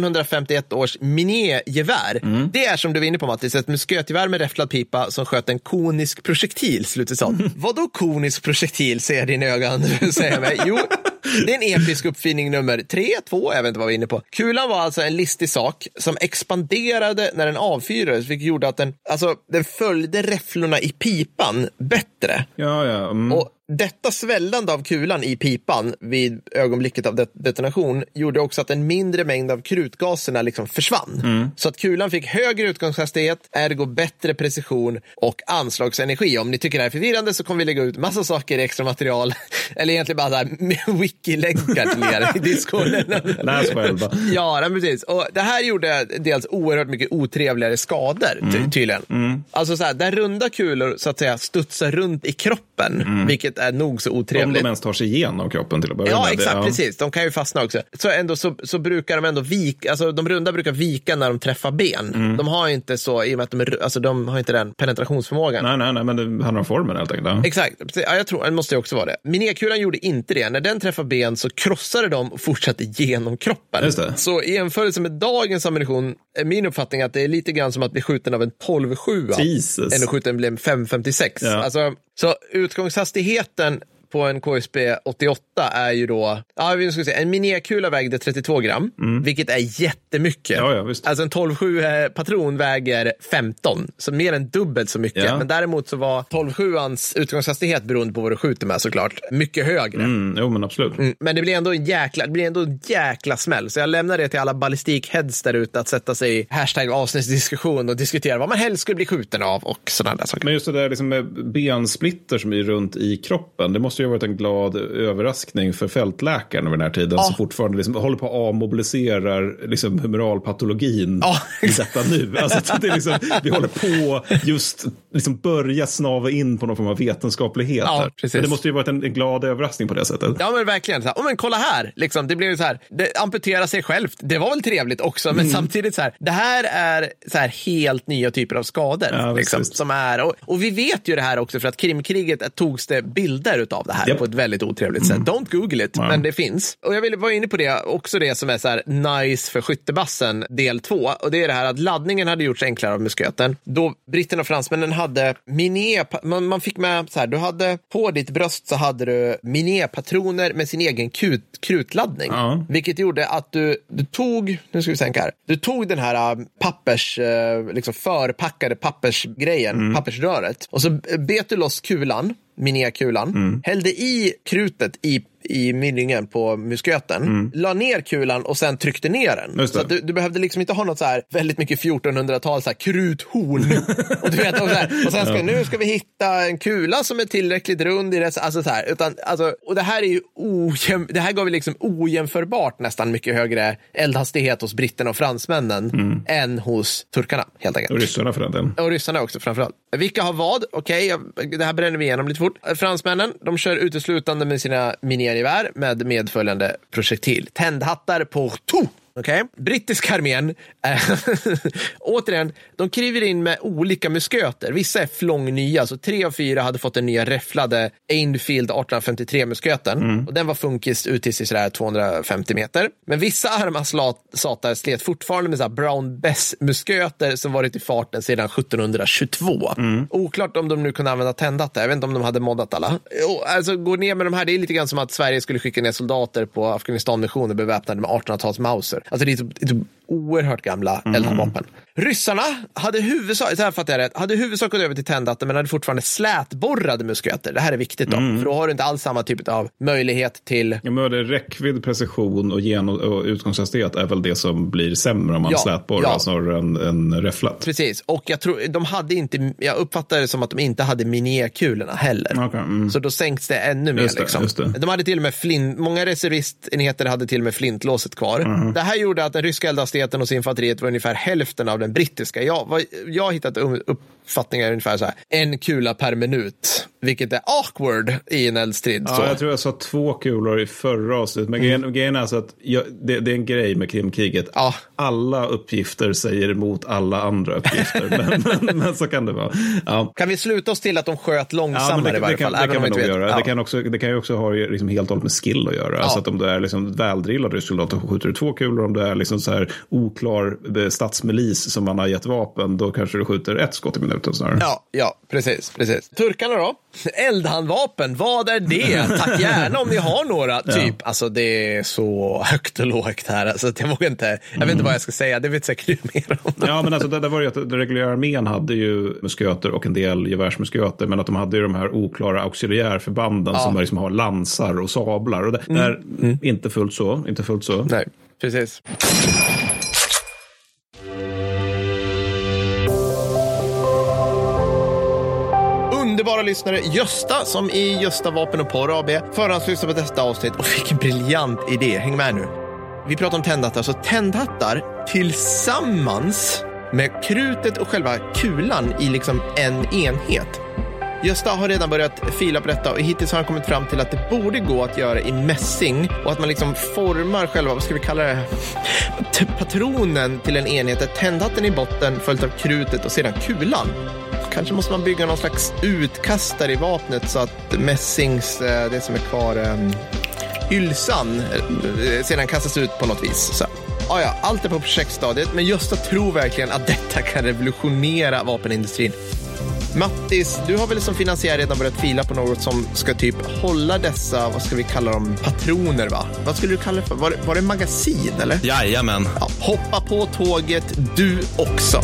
A: 1851 års Minier-gevär. Det är, som du var inne på, Mattis, ett muskötgevär med räfflad pipa som sköt en konisk projektil, Vadå konisk projektil, säger din ögon, säger mig. Jo, det är en episk uppfinning nummer 3, 2, jag vet inte vad vi är inne på. Kulan var alltså en listig sak som expanderade när den avfyrades, vilket gjorde att den följde räfflorna i pipan bättre. Och detta svällande av kulan i pipan vid ögonblicket av detonation gjorde också att en mindre mängd av krutgaserna liksom försvann. Så att kulan fick högre utgångshastighet, ergo bättre precision och anslagsenergi. Om ni tycker det här är förvirrande så kommer vi lägga ut massa saker i extra material. Eller egentligen bara där wiki-länkar till er i Discorden.
B: Läs själva.
A: Ja, precis. Och det här gjorde dels oerhört mycket otrevligare skador tydligen. Alltså så här, där runda kulor så att säga studsar runt i kroppen kroppen, vilket är nog så otrevligt.
B: Om de ens tar sig igenom kroppen till att börja med.
A: Ja, exakt, precis. De kan ju fastna också. Så ändå så brukar de ändå vika, alltså de runda brukar vika när de träffar ben. De har inte så, i och med att de har inte den penetrationsförmågan.
B: Nej, men det handlar om formen helt enkelt. Ja.
A: Exakt, ja, jag tror, det måste ju också vara det. Minérkulan gjorde inte det. När den träffar ben så krossade de och fortsatte genom kroppen.
B: Just det.
A: Så i jämförelse med dagens ammunition är min uppfattning att det är lite grann som att bli skjuten av en 12-7 än att skjuten blir en 5,56. Ja. Alltså, så utgångshastigheten på en KSP 88 är ju då, vi ska säga, en minérkula vägde 32 gram, vilket är jättemycket.
B: Ja, visst.
A: Alltså en 12-7 patron väger 15, så mer än dubbelt så mycket. Ja. Men däremot så var 12-7ans utgångshastighet beroende på vad du skjuter med såklart mycket högre.
B: Jo, men absolut.
A: Men det blir ändå en jäkla smäll. Så jag lämnar det till alla ballistikheads där ute att sätta sig i #avsnittsdiskussion och diskutera vad man helst skulle bli skjuten av och sådana där saker.
B: Men just det där liksom med bensplitter som är runt i kroppen, det måste ju ha varit en glad överraskning för fältläkaren över den här tiden som fortfarande liksom håller på att avmobiliserar liksom humoralpatologin i detta nu. Alltså det är liksom, vi håller på just liksom börja snava in på någon form av vetenskaplighet.
A: Ja,
B: men det måste ju varit en glad överraskning på det sättet.
A: Ja, men verkligen. Men kolla här. Liksom, det blir ju så här, det amputerar sig självt. Det var väl trevligt också, men samtidigt så här, det här är så här helt nya typer av skador. Liksom, som är, och vi vet ju det här också för att Krimkriget togs det bilder utav det här på ett väldigt otrevligt sätt. Don't google it, men det finns. Och jag vill vara inne på det, också det som är så här nice för skyttebassen del 2. Och det är det här att laddningen hade gjorts enklare av musköten. Då britterna och fransmännen hade man fick med så här, du hade på ditt bröst så hade du minépatroner med sin egen krutladdning. Vilket gjorde att du tog, nu ska vi tänka här, du tog den här liksom förpackade pappersgrejen, pappersröret, och så bet du loss kulan, minérkulan, hällde i krutet i mynningen på musköten, la ner kulan och sen tryckte ner den. Så att du behövde liksom inte ha något så här väldigt mycket 1400-tal så här kruthorn. Och du vet, och sen nu ska vi hitta en kula som är tillräckligt rund i det, alltså så här, utan alltså, och det här är ju det här gav ju liksom ojämförbart nästan mycket högre eldhastighet hos britterna och fransmännen än hos turkarna helt enkelt.
B: Och ryssarna för den delen.
A: Och ryssarna också framförallt. Vilka har vad? Okej, det här bränner vi igenom lite fort. Fransmännen, de kör uteslutande med sina minérgevär med medföljande projektil. Tändhattar på to. Okay. Brittiska armén återigen, de kriver in med olika musköter. Vissa är flångnya, så 3 av 4 hade fått den nya räfflade Enfield 1853 musköten och den var funkis ut till sådär 250 meter. Men vissa armasatar slet fortfarande med så här Brown Bess musköter som varit i farten sedan 1722. Oklart om de nu kunde använda tändhatta. Jag vet inte om de hade moddat alla. Alltså gå ner med de här, det är lite grann som att Sverige skulle skicka ner soldater på Afghanistan-missioner beväpnade med 1800-tals Mauser. Alltså det är oerhört gamla eldvapen. Ryssarna hade huvudsak gått över till tändhatten men hade fortfarande slätborrade musköter. Det här är viktigt då, för då har du inte alls samma typ av möjlighet till... Ja, men det
B: räckvidd, precision och utgångshastighet är väl det som blir sämre om man slätborrar snarare än räfflat.
A: Precis, och jag tror jag uppfattar det som att de inte hade minérkulorna heller. Så då sänks det ännu mer liksom. De hade till och med många reservistenheter hade till och med flintlåset kvar. Det här gjorde att den ryska eldhastigheten hos infanteriet var ungefär hälften av den brittiska. Jag har hittat uppfattningar ungefär så här, 1 kula per minut, vilket är awkward i en eldstrid.
B: Ja, jag tror jag sa 2 kulor i förra avsnitt, men grejen är alltså att det är en grej med Krimkriget. Alla uppgifter säger emot alla andra uppgifter, men så kan det vara.
A: Kan vi sluta oss till att de sköt långsammare i varje fall?
B: Det kan man nog göra. Det kan ju också ha liksom helt och hållet med skill att göra. Alltså att om du är liksom väldrillad rysk soldat och skjuter du 2 kulor, om du är liksom så här oklar statsmilis som man har gett vapen, då kanske du skjuter 1 skott i minuten snarare.
A: Ja, precis. Turkarna då? Eldhandvapen, vad är det? Tack gärna om ni har några, typ. Alltså det är så högt och lågt här. Alltså jag vet inte vad jag ska säga. Det vet säkert du mer om.
B: Ja, men alltså det var ju att den reguljära armén hade ju musköter och en del gevärsmusköter, men att de hade ju de här oklara auxiliärförbanden som liksom har lansar och sablar. Och det är inte fullt så.
A: Nej, precis. Underbara lyssnare, Gösta som i Gösta Vapen och Porr AB förhandslyssnade på detta avsnitt och fick en briljant idé. Häng med nu. Vi pratar om tändhattar, så tändhattar tillsammans med krutet och själva kulan i liksom en enhet Gösta har redan börjat fila på detta och hittills har han kommit fram till att det borde gå att göra i mässing och att man liksom formar själva, vad ska vi kalla det, patronen till en enhet, tändhatten i botten följt av krutet och sedan kulan. Kanske måste man bygga någon slags utkastare i vapnet så att mässings, det som är kvar, hylsan sedan kastas ut på något vis. Så. Ja, allt är på projektstadiet, men Gösta tror verkligen att detta kan revolutionera vapenindustrin. Mattis, du har väl som finansiär redan börjat fila på något som ska typ hålla dessa, vad ska vi kalla dem, patroner va? Vad skulle du kalla det för? Var det magasin eller?
F: Jajamän.
A: Ja, hoppa på tåget du också.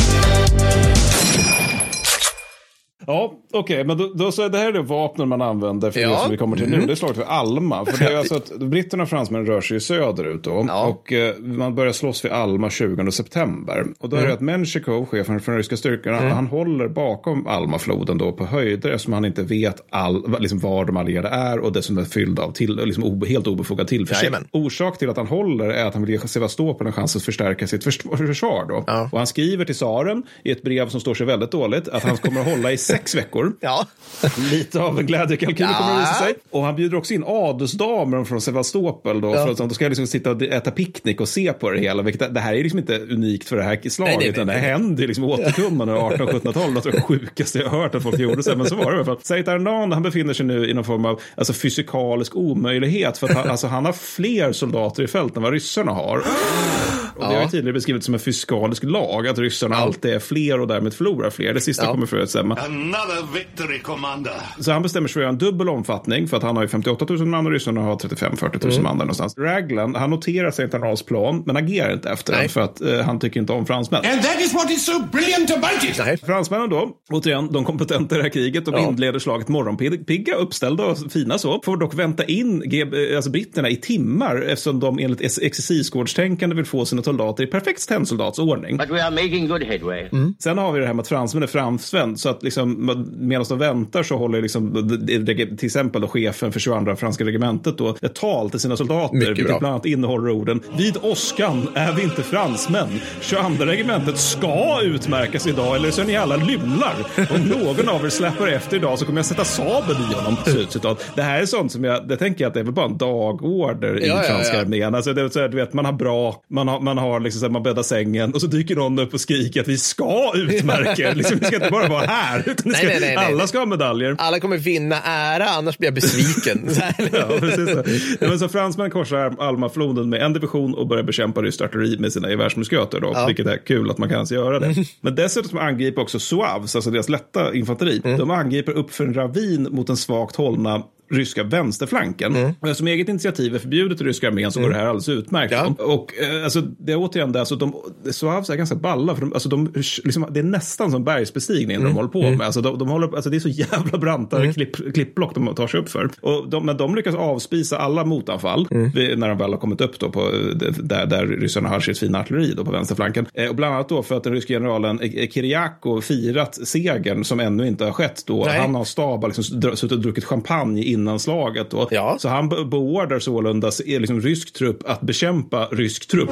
B: Ja, okej, men då så är det här det vapnen man använder för det som vi kommer till nu. Det är slaget för Alma. För det är alltså att britterna och fransmännen rör sig söderut då. Ja. Och man börjar slåss vid Alma 20 september. Och då är det att Menshikov, chefen för de ryska styrkorna, han håller bakom Alma-floden då på höjder eftersom han inte vet liksom var de allierade är och dessutom är fylld av liksom helt obefogad tillförsikt. Orsak till att han håller är att han vill ge Sevastopol en chans att förstärka sitt försvar då. Ja. Och han skriver till tsaren i ett brev som står sig väldigt dåligt att han kommer att hålla i 6 veckor. Ja. Lite av en glädjekalkyl kommer att visa sig. Och han bjuder också in adelsdamer från Sevastopol då, för att de ska liksom sitta och äta picknick och se på det hela. Vilket, det här är liksom inte unikt för det här slaget, utan det händer liksom återkommande 1800-1700-talet. Det är det sjukaste jag har hört att folk gjorde sig, men så var det. För att Seyit Arnan, han befinner sig nu i någon form av fysikalisk omöjlighet, för att han har fler soldater i fält än vad ryssarna har. Och det har tidigare beskrivit som en fysikalisk lag, att ryssarna alltid är fler och därmed förlorar fler. Det sista kommer för att stämma.
D: Another victory, commander.
B: Så han bestämmer sig för en dubbel omfattning, för att han har ju 58 000 man och ryssarna har 35-40 000 man där någonstans. Raglan, han noterar sig inte hans plan, men agerar inte efter den, för att han tycker inte om fransmän.
D: And that is what is so brilliant about it!
B: Fransmännen då, återigen, de kompetenta i det här kriget, de inleder slaget morgonpigga, uppställda och fina så, får dock vänta in britterna i timmar, eftersom de enligt exercisgårdstänkande vill få sina soldater i perfekt tennsoldatsordning.
G: But we are making good headway.
B: Sen har vi det här med att fransmän är framsvänd, så att liksom, medan de väntar så håller liksom, till exempel då, chefen för 22 franska regementet då, ett tal till sina soldater, vilket bland annat innehåller orden: vid åskan är vi inte fransmän. 22 regementet ska utmärkas idag, eller så är ni alla lymlar. Om någon av er släpper efter idag så kommer jag sätta sabel i honom. Det här är sånt som det tänker jag att det är väl bara en dagorder i franska armén. Alltså, det är så här, du vet, man har bra, man har liksom så här, man bäddar sängen och så dyker någon upp och skriker att vi ska utmärka. Liksom, vi ska inte bara vara här, utan alla ska ha medaljer.
A: Alla kommer vinna ära, annars blir jag besviken.
B: Ja, precis. Men så fransmän korsar Alma-floden med en division och börjar bekämpa ryskt artilleri med sina gevärsmusköter då, vilket är kul att man kan göra det. Men dessutom angriper också Zouaves, alltså deras lätta infanteri. De angriper upp för en ravin mot den svagt hållna ryska vänsterflanken. Som eget initiativ är förbjudet i ryska armén så går det här alldeles utmärkt. Och alltså, det är återigen det, alltså, Zouaves är ganska balla, för liksom, det är nästan som bergsbestigning de håller på med. Alltså, de håller, alltså, det är så jävla branta klippblock de tar sig upp för. Och när de lyckas avspisa alla motanfall när de väl har kommit upp då på, där ryssarna har sitt fina artilleri då på vänsterflanken. Och bland annat då för att den ryska generalen Kiriako firat segern som ännu inte har skett då. Han har stab liksom suttit och druckit champagne innan slaget då. Så han beordrar sålunda liksom rysk trupp att bekämpa rysk trupp.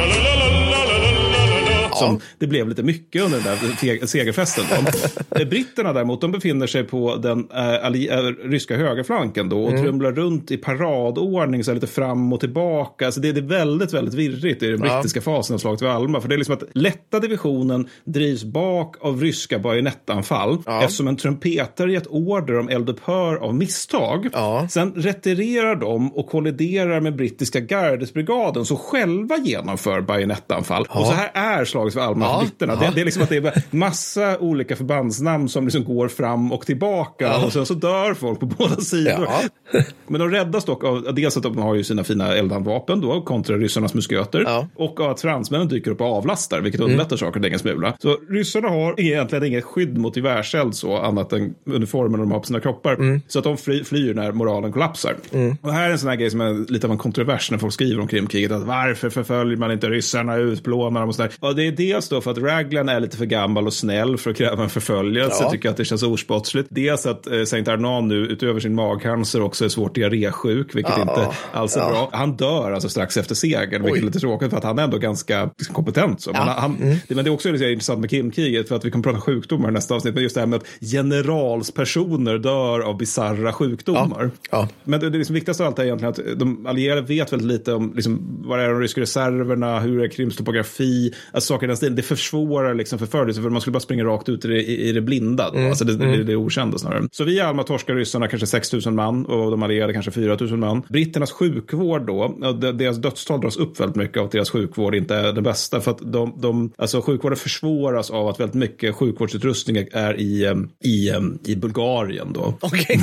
B: Som det blev lite mycket under den där segerfesten. Britterna däremot, de befinner sig på den ryska högerflanken då och trumlar runt i paradordning så lite fram och tillbaka. Så det är väldigt, väldigt virrigt i den brittiska fasen av slaget vid Alma. För det är liksom att lätta divisionen drivs bak av ryska bajonettanfall eftersom en trumpetare gett order om eldupphör av misstag. Sen retirerar de och kolliderar med brittiska gardesbrigaden som själva genomför bajonettanfall. Och så här är slaget för Alma britterna. Det är liksom att det är massa olika förbandsnamn som liksom går fram och tillbaka och sen så dör folk på båda sidor. Men de räddas dock av dels att de har ju sina fina eldhandvapen då kontra ryssarnas musköter och av att fransmännen dyker upp och avlastar, vilket underlättar saker en smula. Så ryssarna har egentligen inget skydd mot gevärseld så annat än uniformen de har på sina kroppar. Så att de flyr när moralen kollapsar. Och här är en sån här grej som är lite av en kontrovers när folk skriver om Krimkriget, att varför förföljer man inte ryssarna, utplånar dem och sådär. Och det är dels då för att Raglan är lite för gammal och snäll för att kräva en förföljelse. Jag tycker att det känns osportsligt. Dels att Saint Arnaud nu utöver sin magcancer också är svårt diarrésjuk, vilket inte alls är bra. Han dör alltså strax efter segern, vilket är lite tråkigt för att han är ändå ganska kompetent. Så. Men det är också intressant med Krimkriget, för att vi kommer prata sjukdomar i nästa avsnitt, men just det här med att generalspersoner dör av bizarra sjukdomar. Men det liksom viktigaste av allt är egentligen att de allierade vet väldigt lite om liksom, vad är de ryska reserverna, hur är Krims topografi, alltså saker i den stilen. Det försvårar liksom förföljelse, för man skulle bara springa rakt ut i det blinda. Alltså det är okända snarare. Så vi Alma torskar ryssarna kanske 6 000 man och de allierade kanske 4 000 man. Britternas sjukvård då, deras dödstal dras upp väldigt mycket av att deras sjukvård inte är den bästa, för att alltså sjukvården försvåras av att väldigt mycket sjukvårdsutrustning är i Bulgarien då.
A: Okej.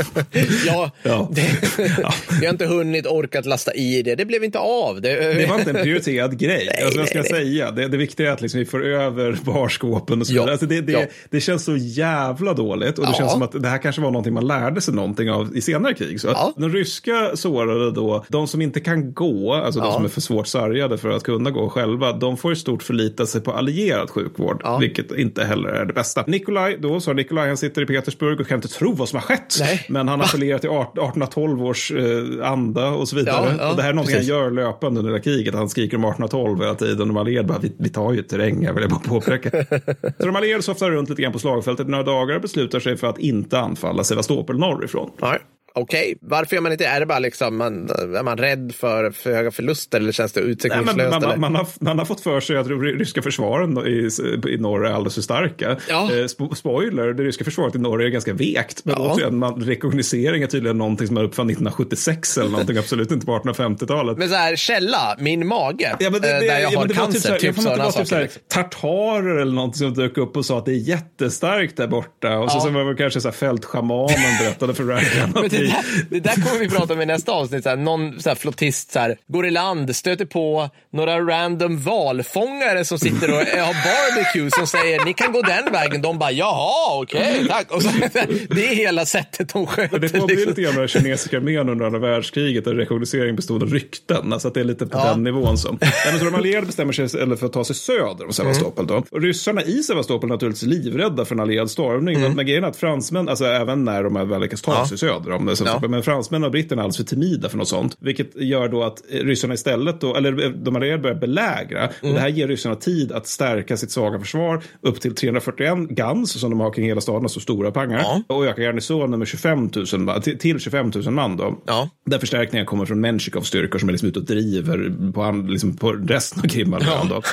A: Vi har inte hunnit orkat lasta i det. Det blev inte av.
B: Det var inte en prioriterad grej. Alltså, vad ska jag säga? Det viktiga är att liksom vi får över barskåpen och så vidare. Alltså, det känns så jävla dåligt, och det känns som att det här kanske var någonting man lärde sig någonting av i senare krig. Så att de ryska sårade då, de som inte kan gå, alltså de som är för svårt sargade för att kunna gå själva, de får ju stort förlita sig på allierad sjukvård, vilket inte heller är det bästa. Nikolaj han sitter i Petersburg och kan inte tro vad som har skett. Men han har appellerat till 1812 års anda och så vidare. Och det här är någonting han gör löpande under det här kriget. Han skriker om 1812 hela tiden. De allierade bara, vi tar ju terräng, jag vill bara påpeka. Så de allierade softar runt lite grann på slagfältet några dagar och beslutar sig för att inte anfalla Sevastopol norrifrån.
A: Nej. Okej, varför gör man inte? Är det bara liksom, är man rädd för höga förluster, eller känns det utsiktslöst?
B: Man har fått för sig att ryska försvaren i norr är alldeles för starka. Spoiler, det ryska försvaret i norr är ganska vekt. Men rekognosering är tydligen någonting som är uppfann 1976 eller någonting, absolut inte på 1850-talet.
A: Men så här, källa, min mage, där jag har cancer, typ sådana saker.
B: Tartarer eller någonting som dök upp och sa att det är jättestarkt där borta. Och så var det kanske så här fältschamanen berättade för Raglan.
A: Det där kommer vi prata om i nästa avsnitt. Någon så här flottist så här, går i land, stöter på några random valfångare som sitter och har barbecue, som säger, ni kan gå den vägen. De bara, jaha, okej, tack. Och så, det är hela sättet de sköter.
B: Det får bli lite grann med kinesiska armén under andra världskriget, där rekognosering bestod av rykten. Alltså att det är lite på den nivån som. Men så de allierade bestämmer sig för att ta sig söder om Sevastopol då. Och ryssarna i Sevastopol är naturligtvis livrädda för en allierad stormning. Men grejen är att fransmän, alltså även när de väl lyckas ta sig söder om det, men fransmän och britterna är alldeles för timida för något sånt, vilket gör då att ryssarna istället då, eller de allierade börjar belägra, och det här ger ryssarna tid att stärka sitt svaga försvar upp till 341 guns som de har kring hela staden, så stora pangar, och öka garnisonen med 25 000 till 25 000 man då. Där förstärkningen kommer från Menshikovs styrkor som är liksom ute och driver på resten av Krimhalvön då.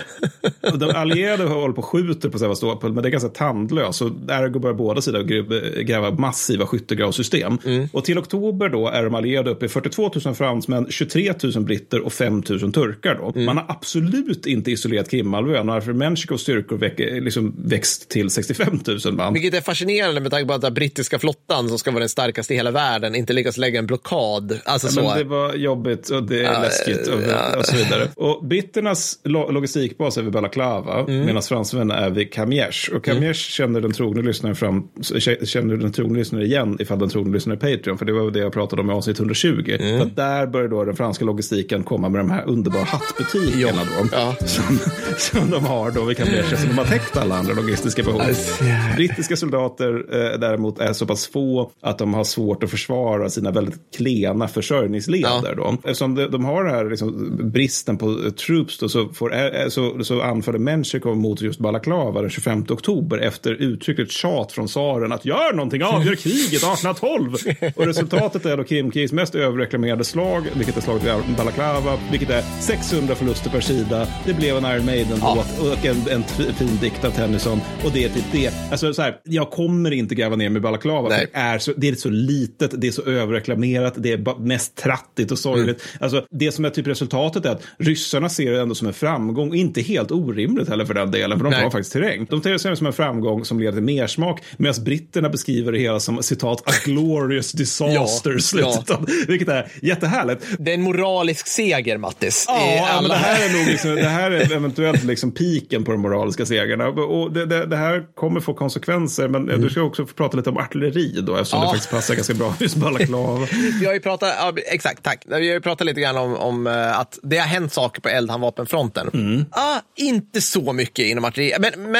B: De allierade håller på och skjuter på Sevastopol, men det är ganska tandlöst, och där börjar båda sidor gräva massiva skyttegravssystem. Och till oktober då är de allierade uppe i 42 000 fransmän, 23 000 britter och 5 000 turkar då. Man har absolut inte isolerat Krimhalvön, och för Menshikovs styrkor liksom växt till 65 000 man.
A: Vilket är fascinerande med tanke på att den brittiska flottan, som ska vara den starkaste i hela världen, inte lyckas lägga en blockad. Alltså
B: men det var jobbigt och det är läskigt och så vidare. Och britternas logistikbas är vid Balaklava, medan fransmännen är vid Kamiesh. Och Kamiesh känner den trogne lyssnaren igen ifall den trogne lyssnaren är Patreon, för det var det jag pratade om i avsnitt 120. För att där börjar då den franska logistiken komma med de här underbara hattbutikerna då, som de har då vid Kamiesh, så de har täckt alla andra logistiska behov. Brittiska soldater däremot är så pass få att de har svårt att försvara sina väldigt klena försörjningsleder då. Eftersom de har det här liksom, bristen på troops då, så anförde Menshikov mot just Balaklava den 25 oktober efter uttryckligt tjat från tsaren att gör någonting, avgör kriget 1812. Och resultatet är då Krimkrigs mest överreklamerade slag, vilket är slaget vid Balaklava, vilket är 600 förluster per sida. Det blev en Iron Maiden-låt och en fin dikt av Tennyson, och det är typ det. Alltså så här, jag kommer inte gräva ner med Balaklava. Det är så litet, det är så överreklamerat, det är mest trattigt och sorgligt. Alltså det som är typ resultatet är att ryssarna ser det ändå som en framgång, och inte helt orimligt heller för den delen, för de har faktiskt terräng. De ser det som en framgång som leder till mersmak, medan britterna beskriver det hela som citat a glorious disaster slutet. Vilket är jättehärligt.
A: Det är en moralisk seger, Mattis.
B: Men det här är nog liksom, det här är eventuellt liksom piken på de moraliska segerna. Och det här kommer få konsekvenser, men du ska också få prata lite om artilleri då, eftersom det faktiskt passar ganska bra just balaklava.
A: Vi har ju pratat, exakt, tack. Vi har ju pratat lite grann om att det har hänt saker på eldhandvapenfronten. Inte så mycket inom artilleri.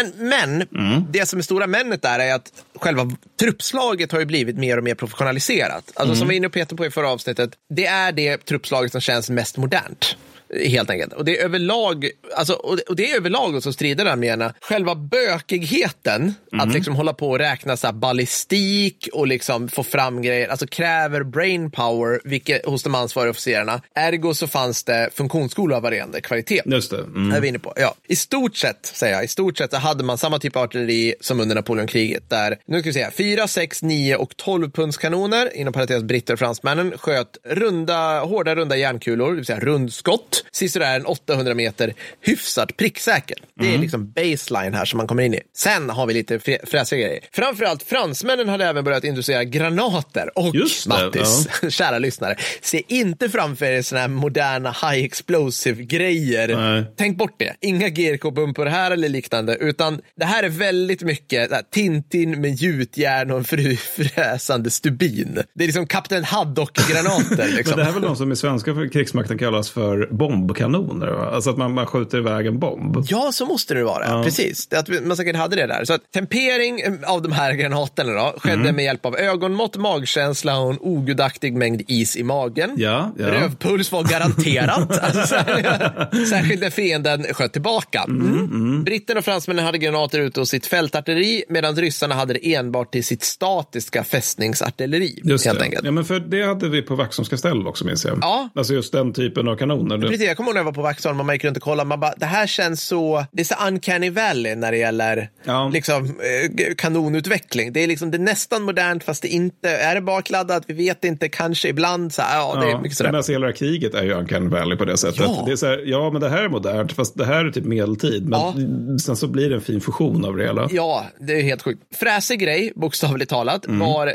A: Men det som är stora männet där är att själva truppslaget har ju blivit mer och mer professionaliserat. Alltså som vi inne och petade på i förra avsnittet, det är det truppslaget som känns mest modernt. Helt enkelt. Och det är överlag, alltså, och det är överlag som strider där med själva bökigheten att liksom hålla på och räkna så här ballistik och liksom få fram grejer, alltså kräver brain power, vilket hos de ansvariga officerarna. Ergo så fanns det funktionsskola av varierande kvalitet.
B: Just det.
A: Är vi inne på. Ja. I stort sett så hade man samma typ av artilleri som under Napoleonkriget, där, nu ska vi säga, 4, 6, 9 och 12 pundskanoner, inom parentes britter och fransmännen, sköt hårda runda järnkulor, det vill säga rundskott. Sist är en 800 meter hyfsat pricksäker. Det är liksom baseline här som man kommer in i. Sen har vi lite fräsiga grejer. Framförallt fransmännen hade även börjat introducera granater. Och Mattis, kära lyssnare, se inte framför er såna här moderna high explosive grejer. Nej. Tänk bort det. Inga GRK-bumper här eller liknande, utan det här är väldigt mycket här, Tintin med gjutjärn och en fräsande stubin. Det är liksom Kapten Haddock-granater. Liksom.
B: Men det här är väl de som i svenska krigsmakten kallas för bombkanoner, va? Alltså att man skjuter iväg en bomb.
A: Ja, så måste det vara. Precis. Att man säkert hade det där. Så att tempering av de här granaterna då skedde med hjälp av ögonmått, magkänsla och en ogudaktig mängd is i magen.
B: Ja.
A: Rövpuls var garanterat. Alltså, särskilt när fienden sköt tillbaka. Britterna och fransmännen hade granater ute hos sitt fältartilleri, medan ryssarna hade det enbart till sitt statiska fästningsartilleri.
B: Just
A: helt
B: det.
A: enkelt.
B: Ja, men för det hade vi på Vaxholmska ställ också, minns jag.
A: Ja.
B: Alltså just den typen av kanoner.
A: Precis, jag kommer ihåg när jag var på Vaxholm, man gick runt och kollade, man bara, det här känns så, det är så uncanny valley när det gäller liksom, kanonutveckling. Det är liksom, det är nästan modernt, fast det inte är det bakladdat, vi vet inte, kanske ibland så här, det är mycket sådär.
B: Men alltså hela kriget är ju uncanny valley på det sättet. Det är så här, men det här är modernt, fast det här är typ medeltid, men sen så blir det en fin fusion av det hela. Ja,
A: det är helt sjukt. Fräsig grej, bokstavligt talat, var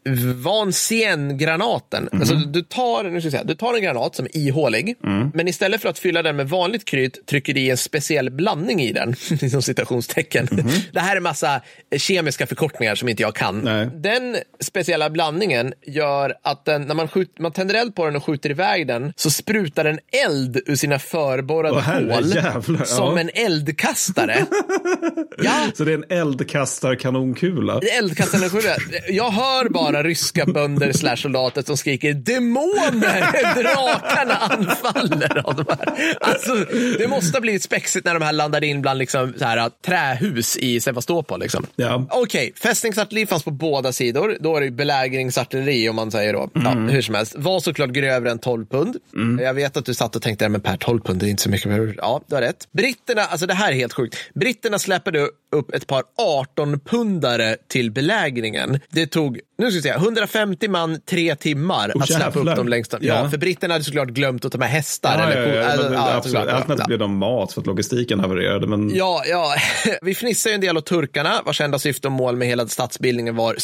A: Vancien-granaten. Alltså du tar en granat som är ihålig, men istället för att fylla den med vanligt kryt trycker du i en speciell blandning i den, som citationstecken. Det här är massa kemiska förkortningar som inte jag kan.
B: Nej.
A: Den speciella blandningen gör att den, när man tänder eld på den och skjuter iväg den, så sprutar den eld ur sina förborrade hål som en eldkastare.
B: Så det är en eldkastarkanonkula.
A: Jag hör bara ryska bönder / soldater som skriker demoner, drakarna anfaller av de här. Alltså, det måste ha blivit spexigt när de här landade in bland liksom så här trähus i Sevastopol liksom.
B: Ja.
A: Okej, fästningsartilleri fanns på båda sidor. Då är det belägringsartilleri, om man säger då. Ja, hur som helst. Var såklart grövre än 12 pund. Jag vet att du satt och tänkte, men per 12 pund är inte så mycket. Ja, du har rätt. Britterna, alltså det här är helt sjukt. Britterna släppade upp ett par 18-pundare till belägringen. Det tog, nu ska vi säga, 150 man 3 timmar att släppa upp dem längst. Ja, för britterna hade såklart glömt att ta med hästar.
B: Alternativt blev de mat för att logistiken havererade. Men...
A: Ja, vi fnissar ju en del åt turkarna, vars enda syfte och mål med hela stadsbildningen var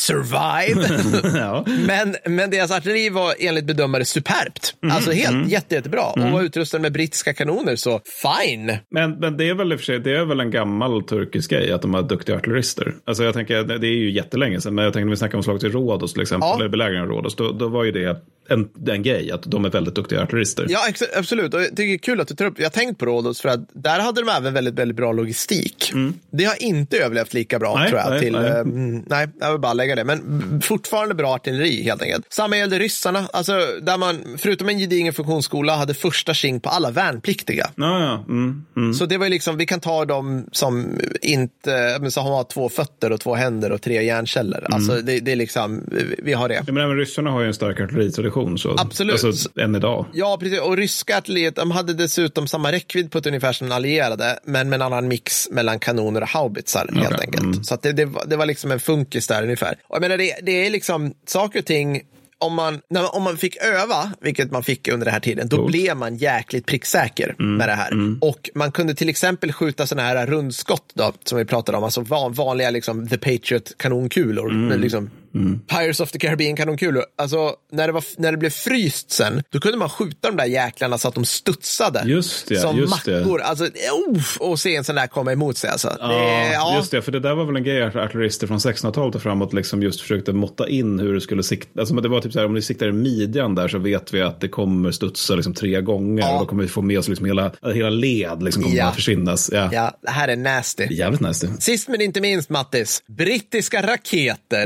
A: survive. Men deras artilleri var enligt bedömare superbt. Alltså helt jättebra. Och var utrustade med brittiska kanoner, så fine.
B: Men det är väl i och för sig, det är väl en gammal turkisk grej att de har duktiga artillerister. Alltså jag tänker, det är ju jättelänge sedan, men jag tänker när vi snackar om slaget i Rhodos till exempel, eller belägringen av Rhodos, då var ju det en grej att de är väldigt duktiga artillerister. Ja,
A: absolut. Och det är kul att du tar upp, jag har tänkt på Rhodos för att där hade de även väldigt, väldigt bra logistik. Det har inte överlevt lika bra, tror jag. Nej, jag vill bara lägga det. Men fortfarande bra artilleri, helt enkelt. Samma gällde ryssarna, alltså där man, förutom en gedigen funktionsskola, hade första tjing på alla värnpliktiga. Så det var ju liksom, vi kan ta dem som inte, men så har 2 fötter och 2 händer och 3 hjärnceller. Alltså det är liksom, vi har det.
B: Men även ryssarna har ju en stark artilleritradition. Så,
A: absolut.
B: Alltså, än idag.
A: Ja, precis. Och ryska artilleriet, de hade dessutom samma räckvidd på ett ungefär som allierade, men med en annan mix mellan kanoner och haubitsar, helt enkelt. Så att det var liksom en funkis där ungefär. Och jag menar, det är liksom saker och ting. Om man fick öva, vilket man fick under den här tiden, då blev man jäkligt pricksäker med det här. Och man kunde till exempel skjuta såna här rundskott då, som vi pratade om, alltså vanliga liksom The Patriot kanonkulor, liksom Pirates of the Caribbean kanonkulor. Alltså, när det blev fryst sen, då kunde man skjuta de där jäklarna så att de studsade.
B: Just det,
A: som
B: just
A: mackor.
B: det.
A: Alltså, och se en sån där komma emot sig. Alltså.
B: Just det, för det där var väl en grej att artillerister från 1600-talet och framåt liksom just försökte måtta in hur det skulle sikta. Alltså, det var typ så här, om ni siktar i midjan där så vet vi att det kommer studsa liksom 3 gånger och då kommer vi få med oss liksom hela led liksom kommer att försvinnas.
A: Ja, det här är nasty.
B: Jävligt nasty.
A: Sist men inte minst, Mattis, brittiska raketer.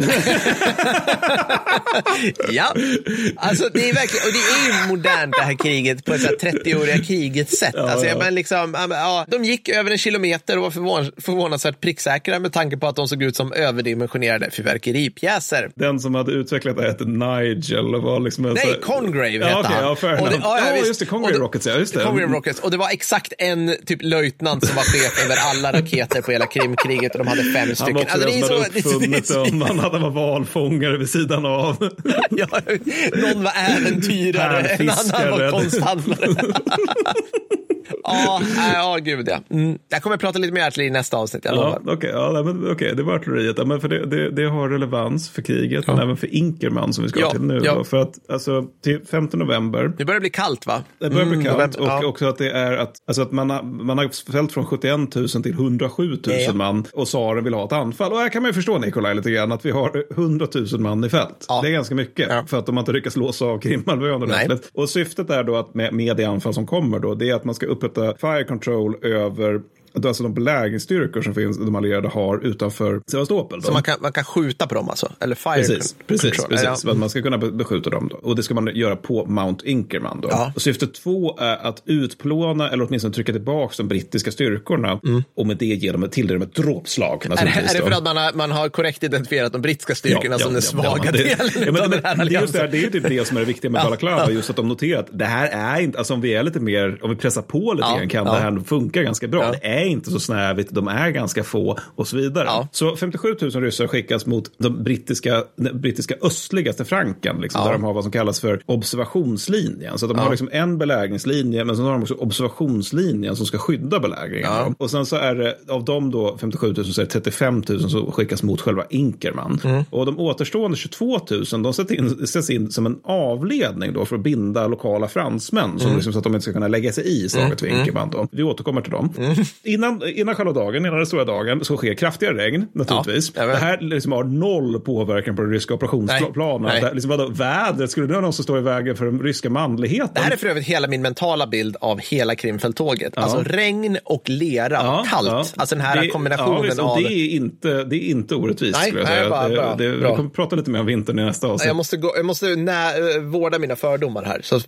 A: Ja, alltså det är verkligen, och det är ju modernt det här kriget på ett så här 30-åriga krigets sätt. Alltså jag liksom, de gick över 1 kilometer och var förvånansvärt pricksäkra med tanke på att de såg ut som överdimensionerade fyrverkeripjäser.
B: Den som hade utvecklat det hette Nigel och var liksom
A: nej, Congrave hette han.
B: Just det, Congrave Rockets, just det.
A: Congrave Rockets, och det var exakt en typ löjtnant som var chef över alla raketer på hela Krimkriget och de hade 5 stycken.
B: Han var också uppfunnit dem, han var valfångare vid sidan av.
A: Ja, någon var äventyrare, en annan var konsthandlare. Gud ja. Jag kommer att prata lite mer artilleri i nästa avsnitt. Okej,
B: det var artilleriet. Men för det har relevans för kriget, men även för Inkerman som vi ska till nu. För att alltså, till 5 november.
A: Det börjar bli kallt, va?
B: Det börjar bli kallt och också att det är att man har fällt från 71 000 till 107 000 man och tsaren vill ha ett anfall. Och här kan man ju förstå, Nikolaj, lite grann att vi har 100 000 man i fält. Det är ganska mycket för att de inte lyckas låsa av Krimhalvön ordentligt. Och syftet är då att med det anfall som kommer då, det är att man ska upprätta fire control över alltså de belägringsstyrkor som finns, de allierade har utanför Sevastopol.
A: Så man kan skjuta på dem alltså? Eller fire
B: Precis. Men man ska kunna beskjuta dem då. Och det ska man göra på Mount Inkerman då. Och syfte 2 är att utplåna eller åtminstone trycka tillbaka de brittiska styrkorna och med det ge dem till dem ett dråpslag.
A: Är det för att man har korrekt identifierat de brittiska styrkorna som den svaga delen av den här alliansen?
B: Det är typ det som är det viktiga med Balaklava, just att de noterar att det här är inte, alltså om vi är lite mer, om vi pressar på lite grann kan det här funka ganska bra. Det är inte så snävigt, de är ganska få och så vidare. Så 57 000 ryssar skickas mot den brittiska östligaste franken, liksom, där de har vad som kallas för observationslinjen. Så de har liksom en belägringslinje, men så har de också observationslinjen som ska skydda belägringen. Och sen så är det av dem då 57 000 så är det 35 000 som skickas mot själva Inkerman. Och de återstående 22 000 de sätts in som en avledning då för att binda lokala fransmän som liksom, så att de inte ska kunna lägga sig i slaget vid Inkerman då. Vi återkommer till dem. Innan själva dagen, innan den stora dagen, så sker kraftiga regn, naturligtvis. Det här liksom har 0 påverkan på den ryska operationsplanen. Liksom, vädret, skulle det någon som står i vägen för den ryska manligheten?
A: Det här är för övrigt hela min mentala bild av hela Krimfälttåget. Alltså regn och lera och kallt. Alltså den här kombinationen av...
B: Det är inte orättvist, skulle jag säga. Vi kommer prata lite mer om vintern i nästa avsnitt.
A: Jag måste vårda mina fördomar här. Så